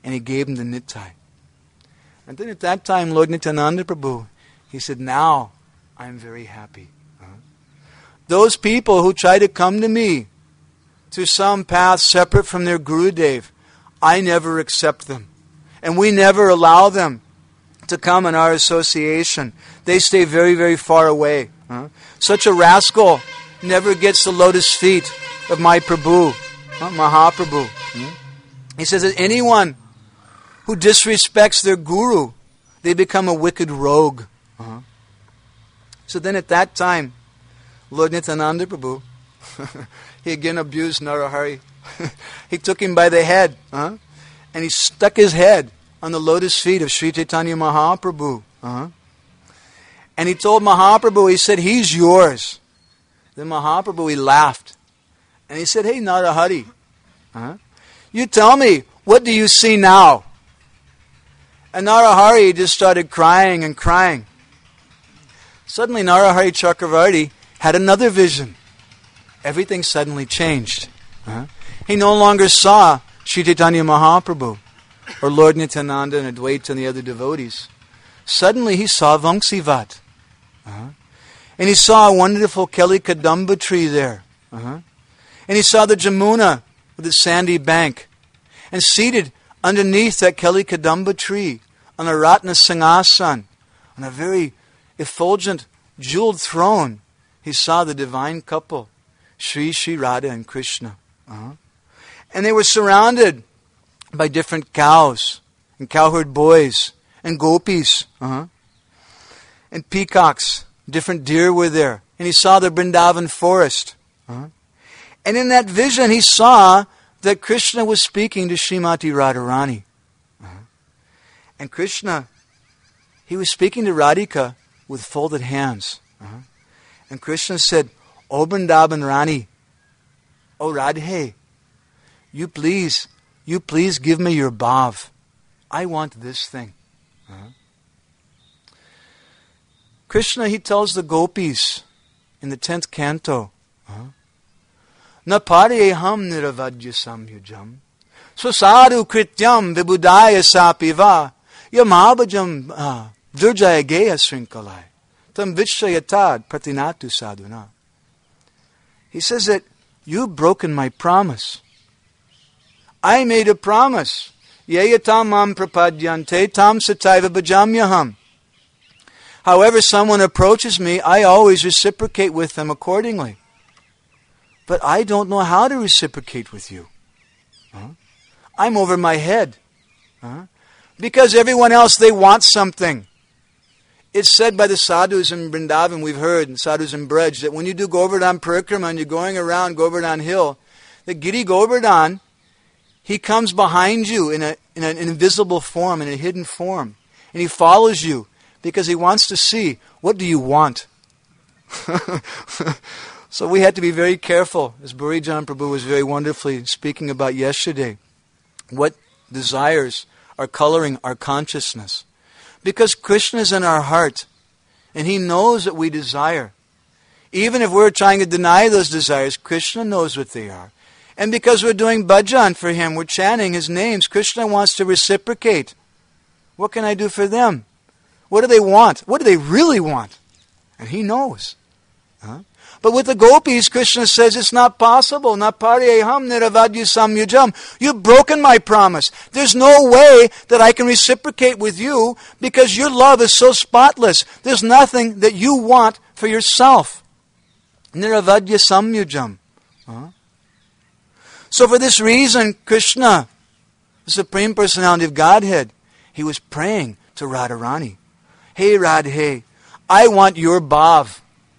and he gave him the Nittai. And then at that time, Lord Nityananda Prabhu, he said, now I'm very happy. Those people who try to come to me to some path separate from their Gurudev, I never accept them. And we never allow them to come in our association. They stay very, very far away. Such a rascal never gets the lotus feet of my Prabhu, Mahaprabhu. He says that anyone who disrespects their guru, they become a wicked rogue. So then at that time, Lord Nityananda Prabhu, he again abused Narahari. He took him by the head, and he stuck his head on the lotus feet of Sri Chaitanya Mahaprabhu. And he told Mahaprabhu, he said, he's yours. Then Mahaprabhu, he laughed. And he said, hey Narahari, you tell me, what do you see now? And Narahari just started crying and crying. Suddenly Narahari Chakravarti had another vision. Everything suddenly changed. He no longer saw Sri Chaitanya Mahaprabhu or Lord Nityananda and Advaita and the other devotees. Suddenly he saw Vamsivat. And he saw a wonderful Keli Kadamba tree there. And he saw the Jamuna with its sandy bank. And seated underneath that Keli Kadamba tree on a Ratna Singhasan, on a very effulgent, jeweled throne, he saw the divine couple, Sri Radha and Krishna. And they were surrounded by different cows and cowherd boys and gopis and peacocks. Different deer were there. And he saw the Vrindavan forest. And in that vision he saw that Krishna was speaking to Srimati Radharani. And Krishna, he was speaking to Radhika with folded hands. And Krishna said, O Vrindavan Rani, O Radhe, you please give me your bhav. I want this thing. Krishna, he tells the gopis in the 10th canto, Na pareham niravadya samyujam Swasadu krityam vibudaya sapiva Yamabhajam durjaya geya srinkalai Tam vishayatad pratinatu sadhuna. He says that you've broken my promise. I made a promise. Yeyatam mam prapadyante tam sataiva bhajamyaham. However someone approaches me, I always reciprocate with them accordingly. But I don't know how to reciprocate with you. I'm over my head. Because everyone else, they want something. It's said by the sadhus in Vrindavan, we've heard, and sadhus in Braj, that when you do Govardhan Parikrama and you're going around Govardhan Hill, the Giri Govardhan, he comes behind you in an invisible form, in a hidden form. And he follows you because he wants to see, what do you want? So we had to be very careful, as Burijan Prabhu was very wonderfully speaking about yesterday, what desires are coloring our consciousness. Because Krishna is in our heart, and he knows that we desire. Even if we're trying to deny those desires, Krishna knows what they are. And because we're doing bhajan for him, we're chanting his names, Krishna wants to reciprocate. What can I do for them? What do they want? What do they really want? And he knows. But with the gopis, Krishna says it's not possible. Na pareham niravadya samyujam. You've broken my promise. There's no way that I can reciprocate with you because your love is so spotless. There's nothing that you want for yourself. Niravadya samyujam. So for this reason, Krishna, the Supreme Personality of Godhead, he was praying to Radharani. Hey Radhe, I want your bhav.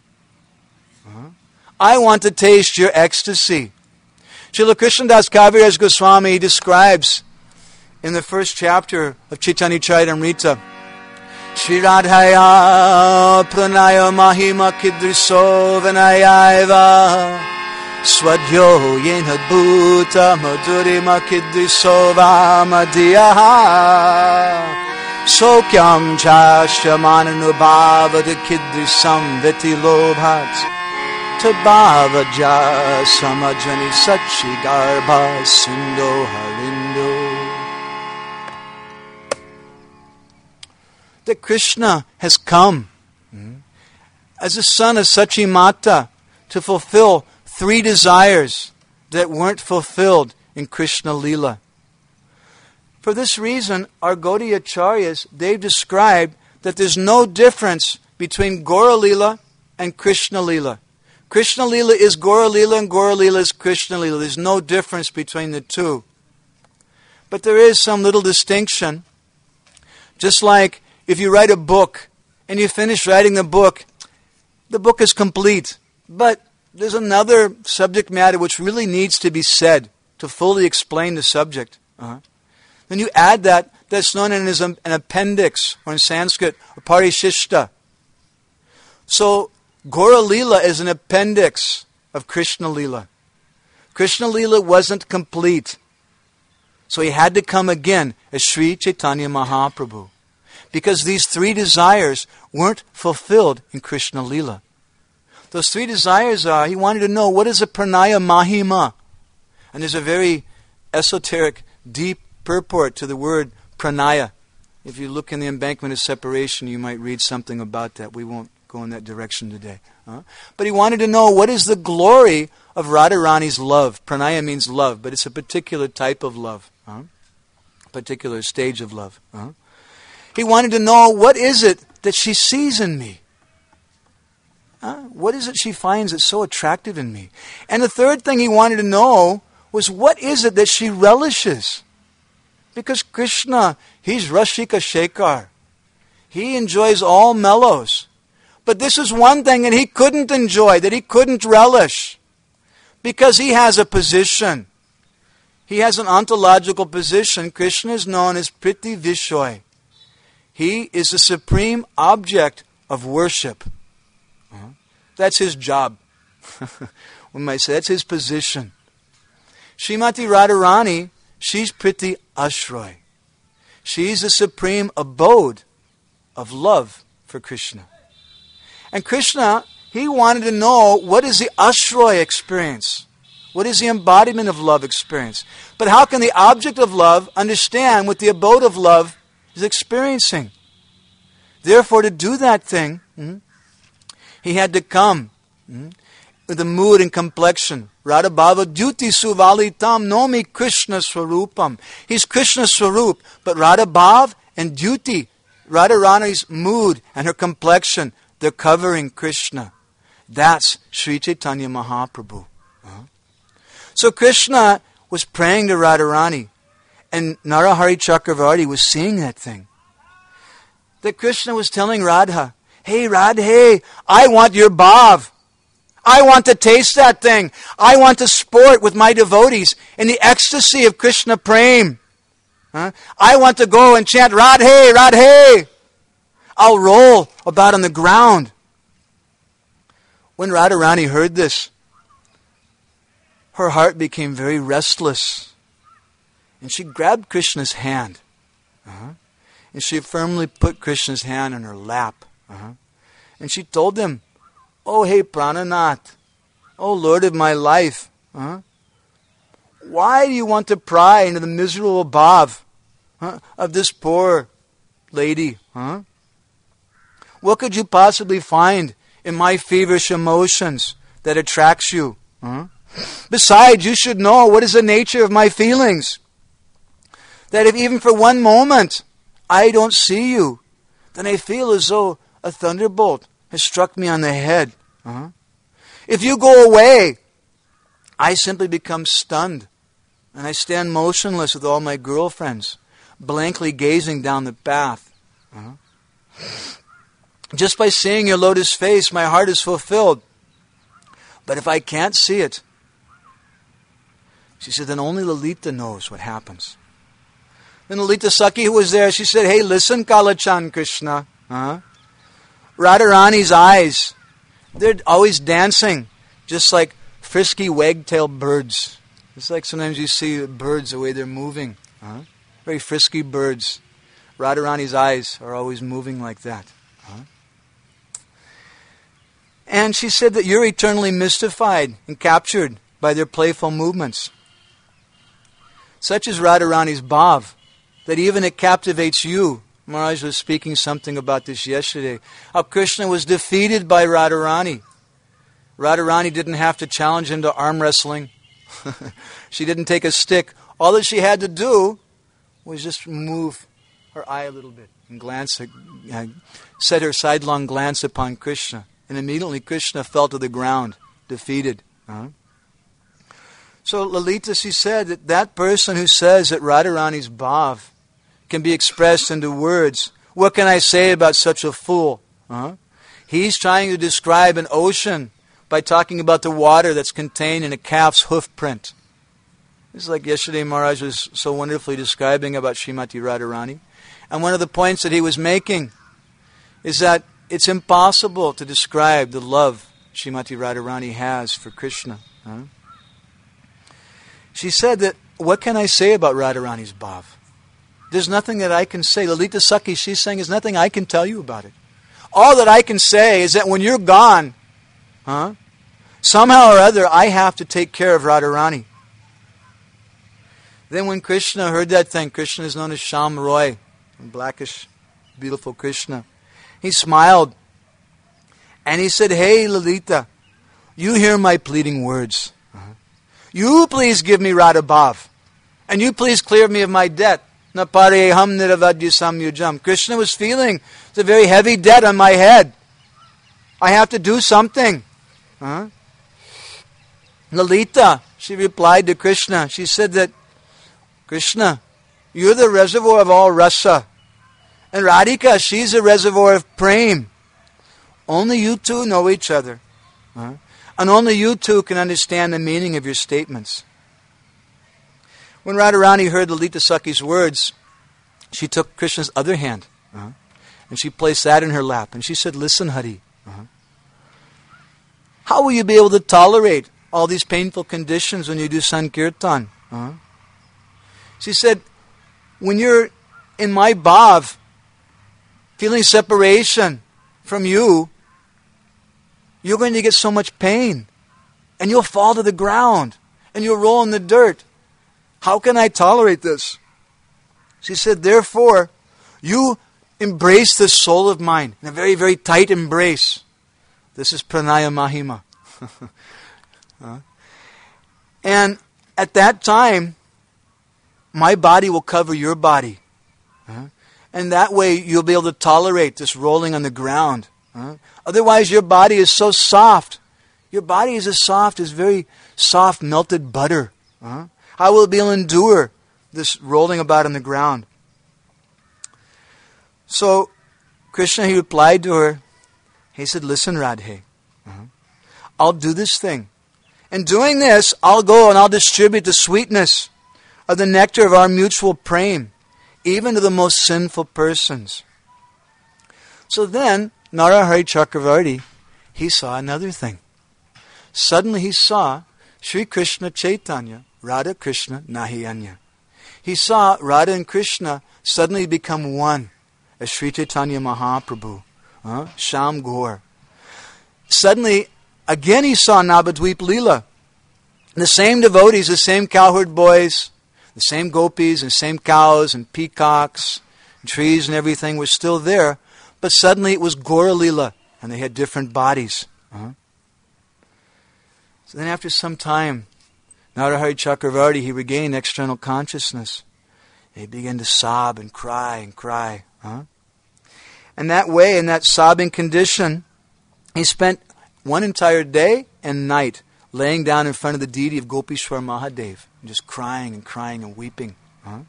I want to taste your ecstasy. Srila Krishnadas Kaviraj Goswami describes in the first chapter of Chaitanya Charitamrita, Shri Radhaya pranaya mahima kidriso vinayaiva swadyo yena bhuta madhurima kidriso vamadiyaha sokyam chasya mananubhavada kidrisam veti lobhat Tabhavaja samajani sachi garbha sindo harindo. that Krishna has come as a son of Sachimata to fulfill 3 desires that weren't fulfilled in Krishna Leela. For this reason, our Gaudiya Acharyas, they've described that there's no difference between Gaura Leela and Krishna Leela. Krishna Leela is Gaura Leela and Gaura Leela is Krishna Leela. There's no difference between the two. But there is some little distinction. Just like if you write a book and you finish writing the book is complete. But there's another subject matter which really needs to be said to fully explain the subject. Then you add that's known as an appendix, or in Sanskrit, a parishishta. So, Gaura Leela is an appendix of Krishna Leela. Krishna Leela wasn't complete. So he had to come again as Sri Chaitanya Mahaprabhu. Because these 3 desires weren't fulfilled in Krishna Leela. Those 3 desires are, he wanted to know, what is a pranaya mahima? And there's a very esoteric, deep purport to the word pranaya. If you look in the Embankment of Separation, you might read something about that. We won't go in that direction today. But he wanted to know, what is the glory of Radharani's love? Pranaya means love, but it's a particular type of love. A particular stage of love. He wanted to know, what is it that she sees in me? What is it she finds that's so attractive in me? And the third thing he wanted to know was, what is it that she relishes? Because Krishna, he's Rashika Shekhar. He enjoys all mellows. But this is one thing that he couldn't enjoy, that he couldn't relish. Because he has a position. He has an ontological position. Krishna is known as Priti Vishoy. He is the supreme object of worship. That's his job. We might say that's his position. Srimati Radharani, she's Priti Ashroy. She's the supreme abode of love for Krishna. And Krishna, he wanted to know, what is the Ashroy experience? What is the embodiment of love experience? But how can the object of love understand what the abode of love is experiencing? Therefore, to do that thing, he had to come with the mood and complexion. Radha Bhava Dyuti Suvalitam Nomi Krishna Swarupam. He's Krishna Swarup, but Radha Bhav and Dyuti, Radharani's mood and her complexion, they're covering Krishna. That's Sri Chaitanya Mahaprabhu. So Krishna was praying to Radharani, and Narahari Chakravarti was seeing that thing. That Krishna was telling Radha, hey Radhe, I want your bhav. I want to taste that thing. I want to sport with my devotees in the ecstasy of Krishna Prem. I want to go and chant Radhe, Radhe. I'll roll about on the ground. When Radharani heard this, her heart became very restless. And she grabbed Krishna's hand. And she firmly put Krishna's hand in her lap. And she told him, oh, hey Prananath, oh Lord of my life, why do you want to pry into the miserable bhav of this poor lady? What could you possibly find in my feverish emotions that attracts you? Besides, you should know what is the nature of my feelings. That if even for one moment I don't see you, then I feel as though a thunderbolt has struck me on the head. If you go away, I simply become stunned. And I stand motionless with all my girlfriends, blankly gazing down the path. Just by seeing your lotus face, my heart is fulfilled. But if I can't see it, she said, then only Lalita knows what happens. Then Lalita Sakhi, who was there, she said, hey, listen, Kalachan Krishna. Radharani's eyes, they're always dancing, just like frisky wag-tailed birds. It's like sometimes you see birds, the way they're moving. Very frisky birds. Radharani's eyes are always moving like that. And she said that you're eternally mystified and captured by their playful movements. Such is Radharani's bhav, that even it captivates you Maharaj was speaking something about this yesterday. How Krishna was defeated by Radharani. Radharani didn't have to challenge him to arm wrestling. She didn't take a stick. All that she had to do was just move her eye a little bit and glance, set her sidelong glance upon Krishna. And immediately Krishna fell to the ground, defeated. So Lalita, she said that person who says that Radharani's bhav can be expressed into words, what can I say about such a fool? He's trying to describe an ocean by talking about the water that's contained in a calf's hoof print. This is like yesterday Maharaj was so wonderfully describing about Srimati Radharani. And one of the points that he was making is that it's impossible to describe the love Srimati Radharani has for Krishna. She said that, what can I say about Radharani's bhav? There's nothing that I can say. Lalita Sakhi, she's saying, there's nothing I can tell you about it. All that I can say is that when you're gone, somehow or other, I have to take care of Radharani. Then when Krishna heard that thing, Krishna is known as Sham Roy, blackish, beautiful Krishna. He smiled and he said, hey Lalita, you hear my pleading words. You please give me Radha Bhav. And you please clear me of my debt. Napareham niravadya samyujam. Krishna was feeling it's a very heavy debt on my head. I have to do something. Lalita, she replied to Krishna. She said that, Krishna, you're the reservoir of all rasa. And Radhika, she's the reservoir of prem. Only you two know each other. And only you two can understand the meaning of your statements. When Radharani heard Lalita Sakhi's words, she took Krishna's other hand and she placed that in her lap. And she said, listen, Hari, how will you be able to tolerate all these painful conditions when you do Sankirtan? She said, when you're in my bhav, feeling separation from you, you're going to get so much pain. And you'll fall to the ground. And you'll roll in the dirt. How can I tolerate this? She said, therefore, you embrace this soul of mine in a very, very tight embrace. This is pranaya mahima. And at that time, my body will cover your body. And that way you'll be able to tolerate this rolling on the ground. Otherwise your body is so soft. Your body is as soft as very soft melted butter. How will it be able to endure this rolling about on the ground? So Krishna, he replied to her. He said, listen Radhe, I'll do this thing. In doing this, I'll go and I'll distribute the sweetness of the nectar of our mutual prem, even to the most sinful persons. So then, Narahari Chakravarti, he saw another thing. Suddenly he saw Sri Krishna Chaitanya, Radha Krishna Nahiyanya. He saw Radha and Krishna suddenly become one, as Sri Chaitanya Mahaprabhu, Sham Gaur. Suddenly, again he saw Navadvip Leela. The same devotees, the same cowherd boys, the same gopis and same cows and peacocks and trees and everything were still there, but suddenly it was Gaura Leela and they had different bodies. So then after some time, Narahari Chakravarti, he regained external consciousness. He began to sob and cry and cry. And that way, in that sobbing condition, he spent one entire day and night laying down in front of the deity of Gopishwar Mahadev, and just crying and crying and weeping. At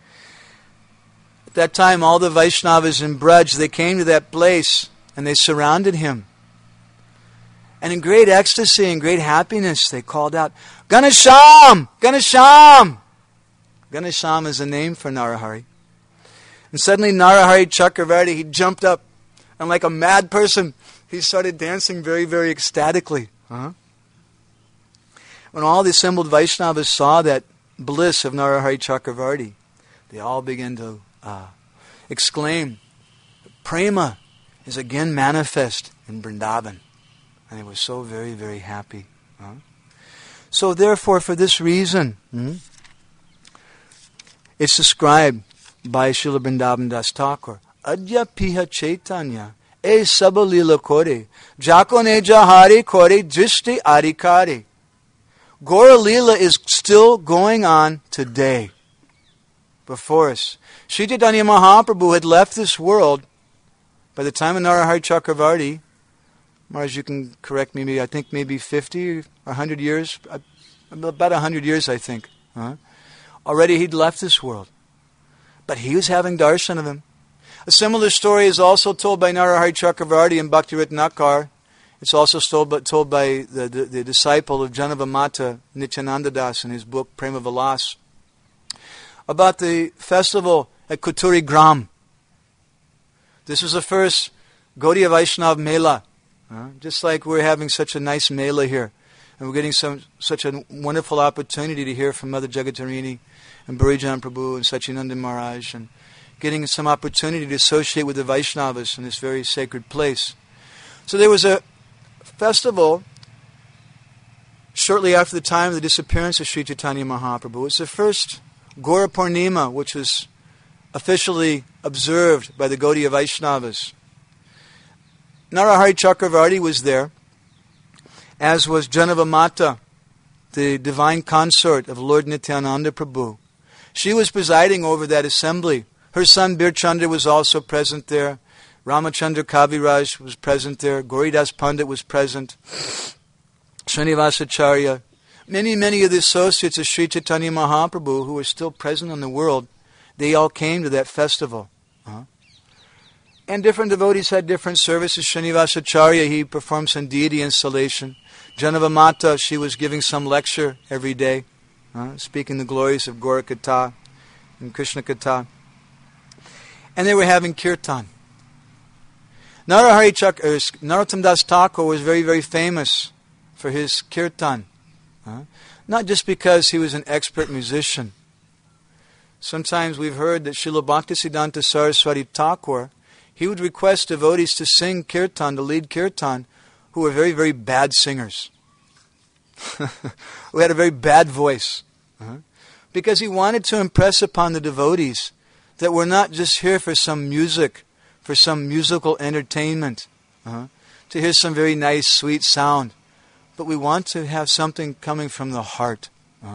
that time, all the Vaishnavas in Braj, they came to that place and they surrounded him. And in great ecstasy and great happiness, they called out, Ganesham! Ganesham! Ganesham is a name for Narahari. And suddenly Narahari Chakravarti, he jumped up and like a mad person, he started dancing very, very ecstatically. When all the assembled Vaishnavas saw that bliss of Narahari Chakravarti, they all began to exclaim, Prema is again manifest in Vrindavan. And they were so very, very happy. So therefore, for this reason, it's described by Srila Vrindavan Das Thakur. Adya piha Chaitanya e sabalila kore jakone jahari kore drishti adhikari. Gaura Leela is still going on today before us. Sri Chaitanya Mahaprabhu had left this world by the time of Narahari Chakravarti. Maharaj, you can correct me, I think maybe 50 or 100 years, about 100 years I think. Already he'd left this world. But he was having darshan of him. A similar story is also told by Narahari Chakravarti in Bhakti Ratnakar. It's also told by the disciple of Janava Mata, Nityananda Das, in his book Prema Vilas, about the festival at Kuturi Gram. This was the first Gaudiya Vaishnav Mela. Just like we're having such a nice Mela here. And we're getting such a wonderful opportunity to hear from Mother Jagatarini and Burijan Prabhu and Sachinanda Maharaj, and getting some opportunity to associate with the Vaishnavas in this very sacred place. So there was a festival shortly after the time of the disappearance of Sri Chaitanya Mahaprabhu. It's the first Gaura Purnima, which was officially observed by the Gaudiya Vaishnavas. Narahari Chakravarti was there, as was Janava Mata, the divine consort of Lord Nityananda Prabhu. She was presiding over that assembly. Her son Birchandra was also present there. Ramachandra Kaviraj was present there. Gauridas Pandit was present. Srinivasacharya. Many of the associates of Sri Chaitanya Mahaprabhu who were still present in the world, they all came to that festival. And different devotees had different services. Srinivasacharya, he performed some deity installation. Janava Mata, she was giving some lecture every day, speaking the glories of Gaura Katha and Krishna Katha. And they were having kirtan. Narottam Das Thakur was very, very famous for his kirtan. Not just because he was an expert musician. Sometimes we've heard that Srila Bhaktisiddhanta Saraswati Thakur, he would request devotees to sing kirtan, to lead kirtan, who were very, very bad singers. Who had a very bad voice. Because he wanted to impress upon the devotees that we're not just here for some music, for some musical entertainment, to hear some very nice, sweet sound. But we want to have something coming from the heart.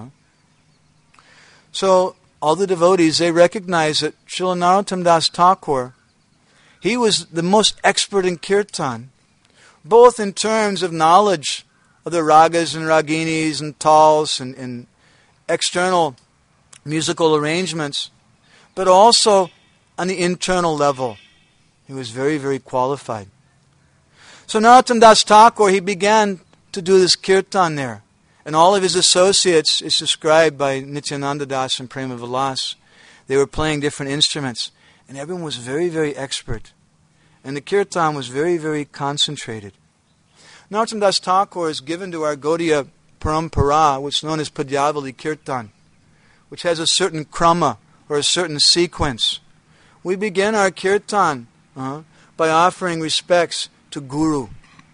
So, all the devotees, they recognize that Srila Narottam Das Thakur, he was the most expert in kirtan, both in terms of knowledge of the ragas and raginis and tals and external musical arrangements, but also on the internal level. He was very, very qualified. So Narottam Das Thakur, he began to do this kirtan there. And all of his associates, is described by Nityananda Das and Prema Vilas. They were playing different instruments. And everyone was very, very expert. And the kirtan was very, very concentrated. Narottam Das Thakur is given to our Gaudiya Parampara, which is known as Padyavali Kirtan, which has a certain krama, or a certain sequence. We begin our kirtan by offering respects to Guru.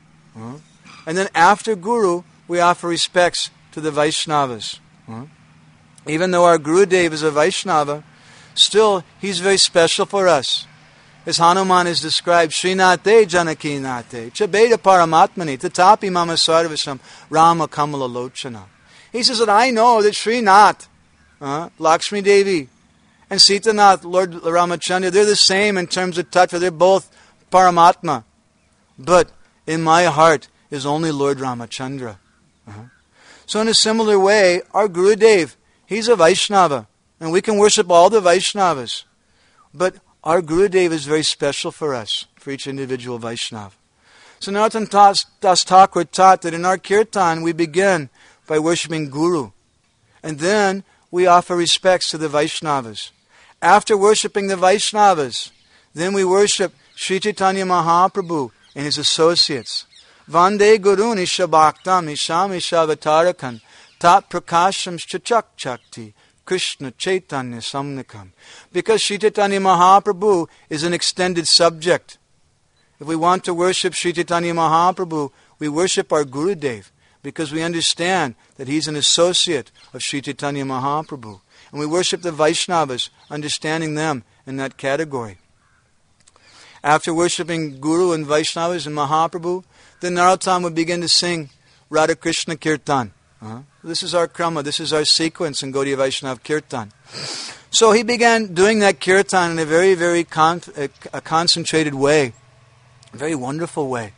And then after Guru, we offer respects to the Vaishnavas. Even though our Gurudev is a Vaishnava, still he's very special for us. As Hanuman is described, Srinate Janakinate, Chabeda Paramatmani, Tatapi Mama Sarvasam, Rama Kamala Lochana. He says that I know that Srinath, Lakshmi Devi, and Sitanath, Lord Ramachandra, they're the same in terms of tattva. They're both Paramatma. But in my heart is only Lord Ramachandra. So in a similar way, our Gurudev, he's a Vaishnava. And we can worship all the Vaishnavas. But our Gurudev is very special for us, for each individual Vaishnava. So Narottam Das Thakur taught that in our kirtan we begin by worshipping Guru. And then we offer respects to the Vaishnavas. After worshipping the Vaishnavas, then we worship Sri Chaitanya Mahaprabhu and his associates. Vande Gurun Ishabhaktam Isham Ishavatarakan Tat Prakasham Chachak Chakti Krishna Chaitanya Samnikam. Because Sri Chaitanya Mahaprabhu is an extended subject. If we want to worship Sri Chaitanya Mahaprabhu, we worship our Gurudev. because we understand that he's an associate of Sri Chaitanya Mahaprabhu. And we worship the Vaishnavas, understanding them in that category. After worshipping Guru and Vaishnavas and Mahaprabhu, then Narottam would begin to sing Radha Krishna Kirtan. This is our krama, this is our sequence in Gaudiya Vaishnava Kirtan. So he began doing that kirtan in a very, very concentrated way, a very wonderful way.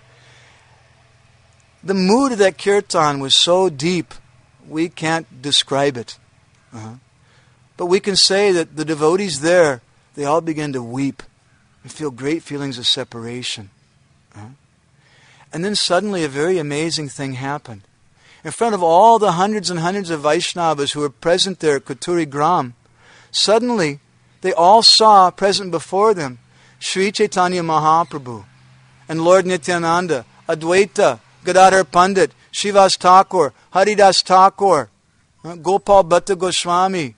The mood of that kirtan was so deep, we can't describe it. But we can say that the devotees there, they all began to weep and feel great feelings of separation. And then suddenly a very amazing thing happened. In front of all the hundreds and hundreds of Vaishnavas who were present there at Kuturi Gram, suddenly they all saw present before them Sri Chaitanya Mahaprabhu and Lord Nityananda, Advaita, Gadadhar Pandit, Srivas Thakur, Haridas Thakur, Gopal Bhatta Goswami,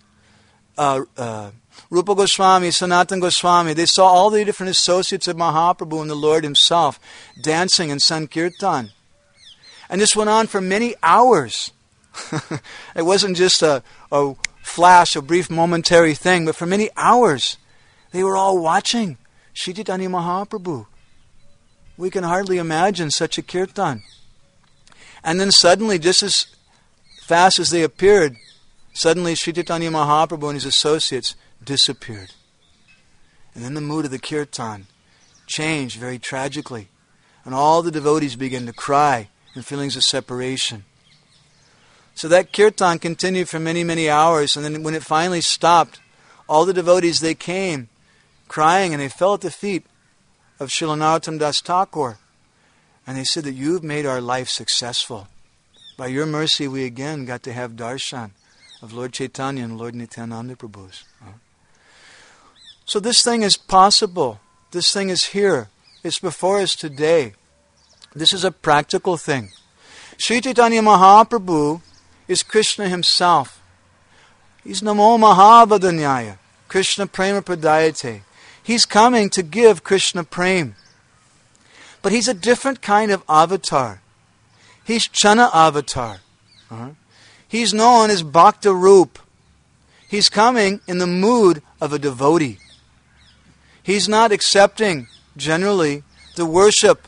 Rupa Goswami, Sanatan Goswami. They saw all the different associates of Mahaprabhu and the Lord himself dancing in Sankirtan. And this went on for many hours. It wasn't just a flash, a brief momentary thing, but for many hours they were all watching Sri Chaitanya Mahaprabhu. We can hardly imagine such a kirtan. And then suddenly, just as fast as they appeared, suddenly Sri Chaitanya Mahaprabhu and his associates disappeared. And then the mood of the kirtan changed very tragically. And all the devotees began to cry in feelings of separation. So that kirtan continued for many, many hours. And then when it finally stopped, all the devotees, they came crying and they fell at the feet of Srila Narottam Das Thakur. And they said that you've made our life successful. By your mercy, we again got to have darshan of Lord Chaitanya and Lord Nityananda Prabhus. So this thing is possible. This thing is here. It's before us today. This is a practical thing. Sri Chaitanya Mahaprabhu is Krishna himself. He's Namo Mahavadanyaya, Krishna Prema Pradayate. He's coming to give Krishna Prem. But he's a different kind of avatar. He's Chana avatar. He's known as Bhakta Roop. He's coming in the mood of a devotee. He's not accepting, generally, the worship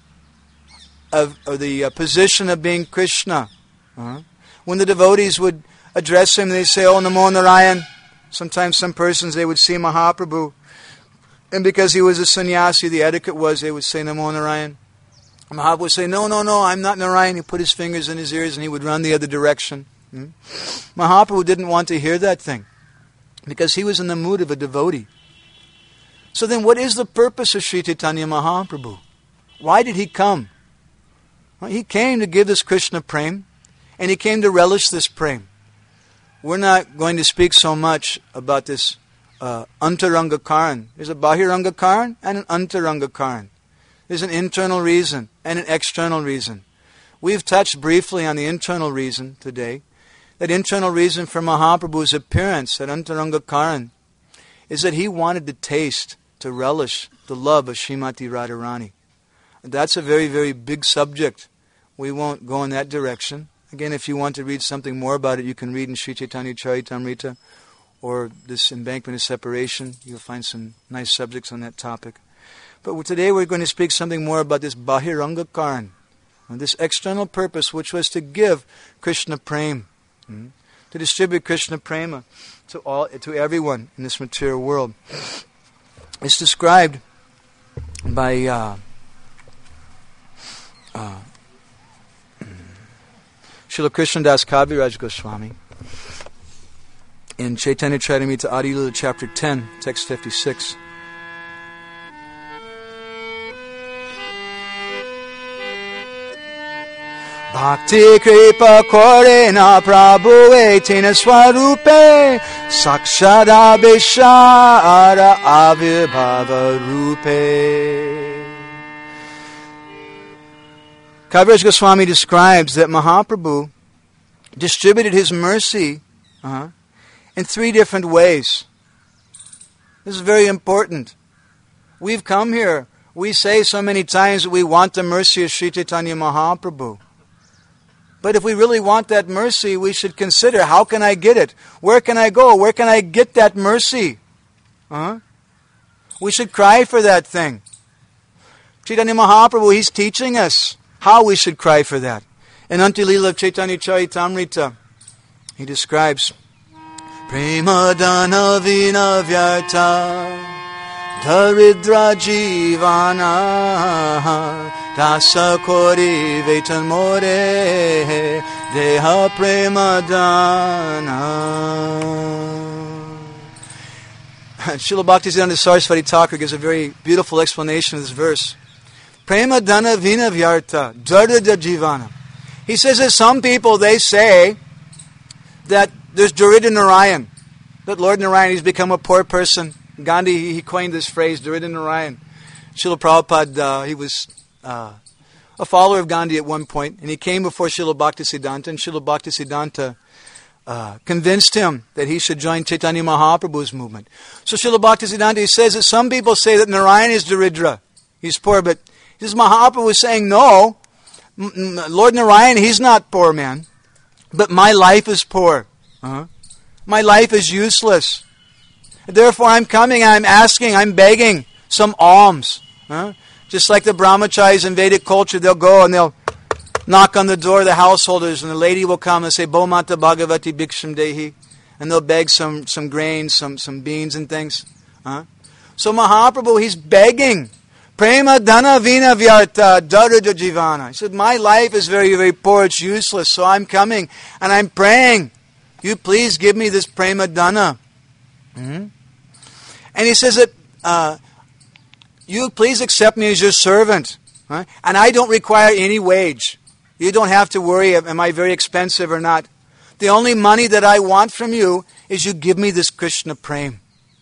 or the position of being Krishna. When the devotees would address him, they say, "Oh, Namo Narayan." Sometimes some persons, they would see Mahaprabhu, and because he was a sannyasi, the etiquette was they would say Namo Narayan. Mahaprabhu would say, "No, I'm not Narayan." He put his fingers in his ears and he would run the other direction. Mahaprabhu didn't want to hear that thing because he was in the mood of a devotee. So then what is the purpose of Sri Chaitanya Mahaprabhu? Why did he come? Well, he came to give this Krishna Prem, and he came to relish this Prem. We're not going to speak so much about this Antaranga Karan. There's a Bahiranga Karan and an Antaranga Karan. There's an internal reason and an external reason. We've touched briefly on the internal reason today. That internal reason for Mahaprabhu's appearance at Antaranga Karan is that he wanted to taste, to relish the love of Srimati Radharani. And that's a very, very big subject. We won't go in that direction. Again, if you want to read something more about it, you can read in Sri Chaitanya Charitamrita or this Embankment of Separation. You'll find some nice subjects on that topic. But today we're going to speak something more about this Bahiranga Karan, this external purpose, which was to give Krishna Prem, to distribute Krishna Prema to everyone in this material world. It's described by Srila Krishnadas Kaviraj Goswami in Chaitanya Charitamrita Adi-lila chapter 10, text 56. Bhakti kripa kore na prabhu etina swarupe sakshara beshara avirbhava rupe. Kaviraj Goswami describes that Mahaprabhu distributed his mercy in three different ways. This is very important. We've come here. We say so many times that we want the mercy of Sri Chaitanya Mahaprabhu. But if we really want that mercy, we should consider, how can I get it? Where can I go? Where can I get that mercy? We should cry for that thing. Chaitanya Mahaprabhu, he's teaching us how we should cry for that. In Antilila of Chaitanya Charitamrita, he describes, Prema dana vina vyarta Daridra jivana Dasa kori vetan more Deha prema dana. Srila Bhaktisiddhanta Saraswati Thakur gives a very beautiful explanation of this verse. Prema dana vina vyarta Daridra jivana. He says that some people, they say that there's Daridra Narayan, that Lord Narayan, he's become a poor person. Gandhi, he coined this phrase, Daridra Narayan. Srila Prabhupada, he was a follower of Gandhi at one point, and he came before Srila Bhaktisiddhanta, and Srila Bhaktisiddhanta convinced him that he should join Chaitanya Mahaprabhu's movement. So Srila Bhaktisiddhanta, he says that some people say that Narayan is Daridra, he's poor, but his Mahaprabhu was saying, no, Lord Narayan, he's not poor, man, but my life is poor. My life is useless. Therefore, I'm coming, I'm asking, I'm begging some alms. Just like the brahmacharis in Vedic culture, they'll go and they'll knock on the door of the householders, and the lady will come and say, Bo Mata Bhagavati Bhiksham Dehi, and they'll beg some grains, some beans and things. So Mahaprabhu, he's begging. Prema dana vina vyarta daridra jivana. He said, my life is very, very poor, it's useless, so I'm coming and I'm praying. You please give me this prema dana. And he says that you please accept me as your servant. And I don't require any wage. You don't have to worry, am I very expensive or not. The only money that I want from you is you give me this Krishna prema.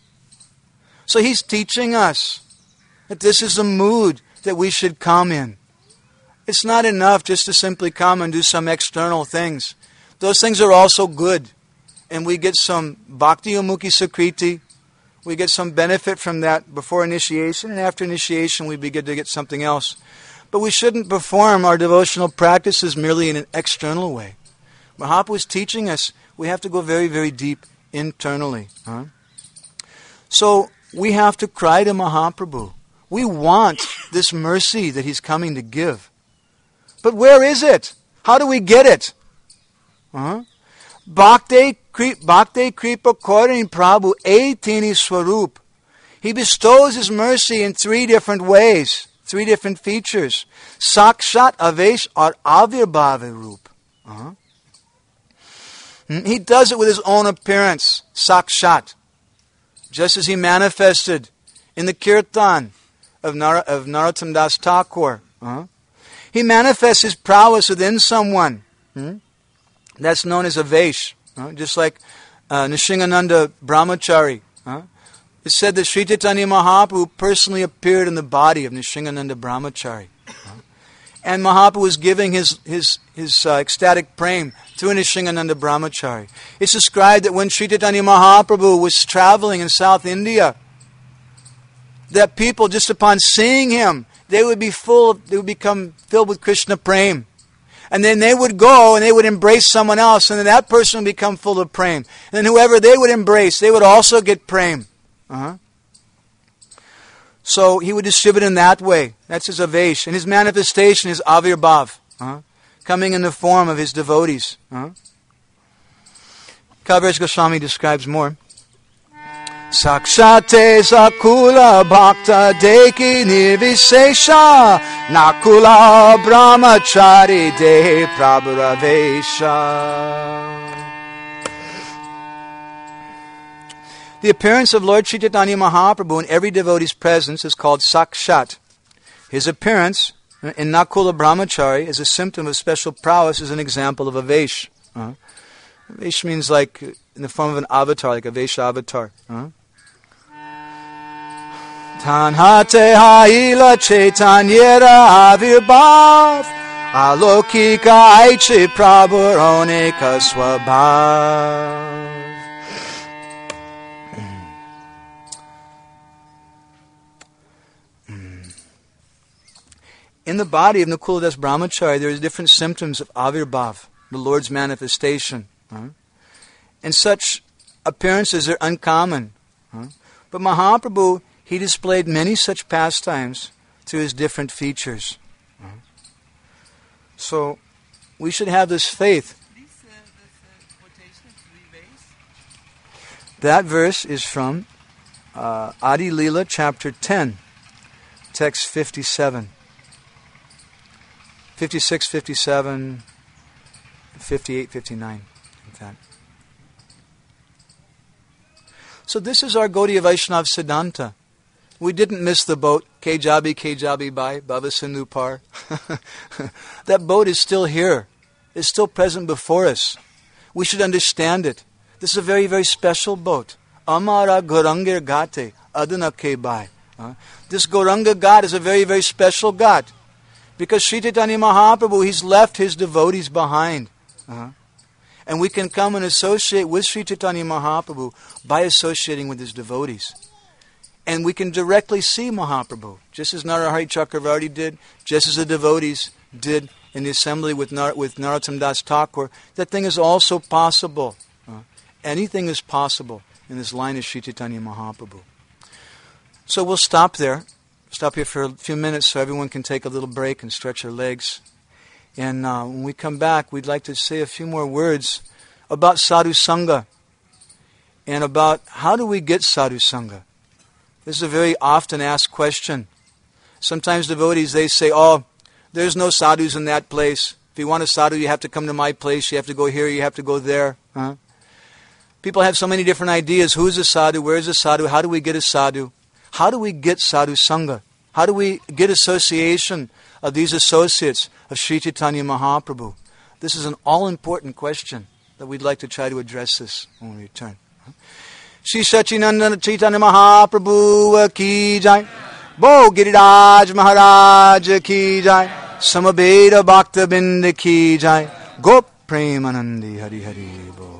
So he's teaching us that this is the mood that we should come in. It's not enough just to simply come and do some external things. Those things are also good. And we get some bhakti umukhi sakriti. We get some benefit from that before initiation. And after initiation, we begin to get something else. But we shouldn't perform our devotional practices merely in an external way. Mahaprabhu is teaching us we have to go very, very deep internally. So we have to cry to Mahaprabhu. We want this mercy that he's coming to give. But where is it? How do we get it? Bhakti Kripa Korin Prabhu Aitini Swarup. He bestows his mercy in three different ways, three different features. Sakshat, Avesh, or Avirbhava Rup. He does it with his own appearance, Sakshat. Just as he manifested in the Kirtan of Narottam Das Thakur. He manifests his prowess within someone. That's known as Avesh. Just like Nishingananda Brahmachari. It's said that Sri Chaitanya Mahaprabhu personally appeared in the body of Nishingananda Brahmachari. And Mahaprabhu was giving his ecstatic prema through Nishingananda Brahmachari. It's described that when Sri Chaitanya Mahaprabhu was traveling in South India, that people, just upon seeing him, they would become filled with Krishna prema. And then they would go and they would embrace someone else, and then that person would become full of prema. And then whoever they would embrace, they would also get prema. So he would distribute in that way. That's his avesh. And his manifestation is avirbhav, coming in the form of his devotees. Kaviraj Goswami describes more. Sakshate sakula bhakta deki nirvisesha nakula brahmachari de prabhuravesha. The appearance of Lord Sri Chaitanya Mahaprabhu in every devotee's presence is called sakshat. His appearance in Nakula Brahmachari is a symptom of special prowess, is an example of avesh. Avesh means like in the form of an avatar, like a Vesha avatar. Tanhate haila chaitanyera avirbhav alokika aichi prabhuroneka swabhav. In the body of Nakula Das Brahmachari, there are different symptoms of avirbhav. the Lord's manifestation. And such appearances are uncommon. But Mahaprabhu, he displayed many such pastimes through his different features. So we should have this faith. This quotation of 3 ways. That verse is from Adi Leela chapter 10, text 57. 56, 57, 58, 59. In fact. So this is our Gaudiya Vaishnava Siddhanta. We didn't miss the boat. Kejabi Bai, Bhava Sindhu Par. That boat is still here. It's still present before us. We should understand it. This is a very, very special boat. Amara Gauranga Gate Adana Ke Bai. This Gauranga God is a very, very special God. Because Sri Chaitanya Mahaprabhu, he's left his devotees behind. And we can come and associate with Sri Chaitanya Mahaprabhu by associating with his devotees. And we can directly see Mahaprabhu, just as Narahari Chakravarti did, just as the devotees did in the assembly with Narottam Das Thakur. That thing is also possible. Anything is possible in this line of Sri Chaitanya Mahaprabhu. So we'll stop there. Stop here for a few minutes so everyone can take a little break and stretch their legs. And when we come back, we'd like to say a few more words about Sadhu Sangha and about how do we get Sadhu Sangha. This is a very often asked question. Sometimes devotees, they say, oh, there's no sadhus in that place. If you want a sadhu, you have to come to my place. You have to go here, you have to go there. People have so many different ideas. Who's a sadhu? Where is a sadhu? How do we get a sadhu? How do we get Sadhu Sangha? How do we get association of these associates of Sri Chaitanya Mahaprabhu? This is an all-important question that we'd like to try to address this when we return. Shri Sachinandana Chaitanya Mahaprabhu ki jai. Bo Giriraj Maharaj ki jai. Samaveda Bhakta Binda ki jai. Gop Premanandi Hari Hari Bo.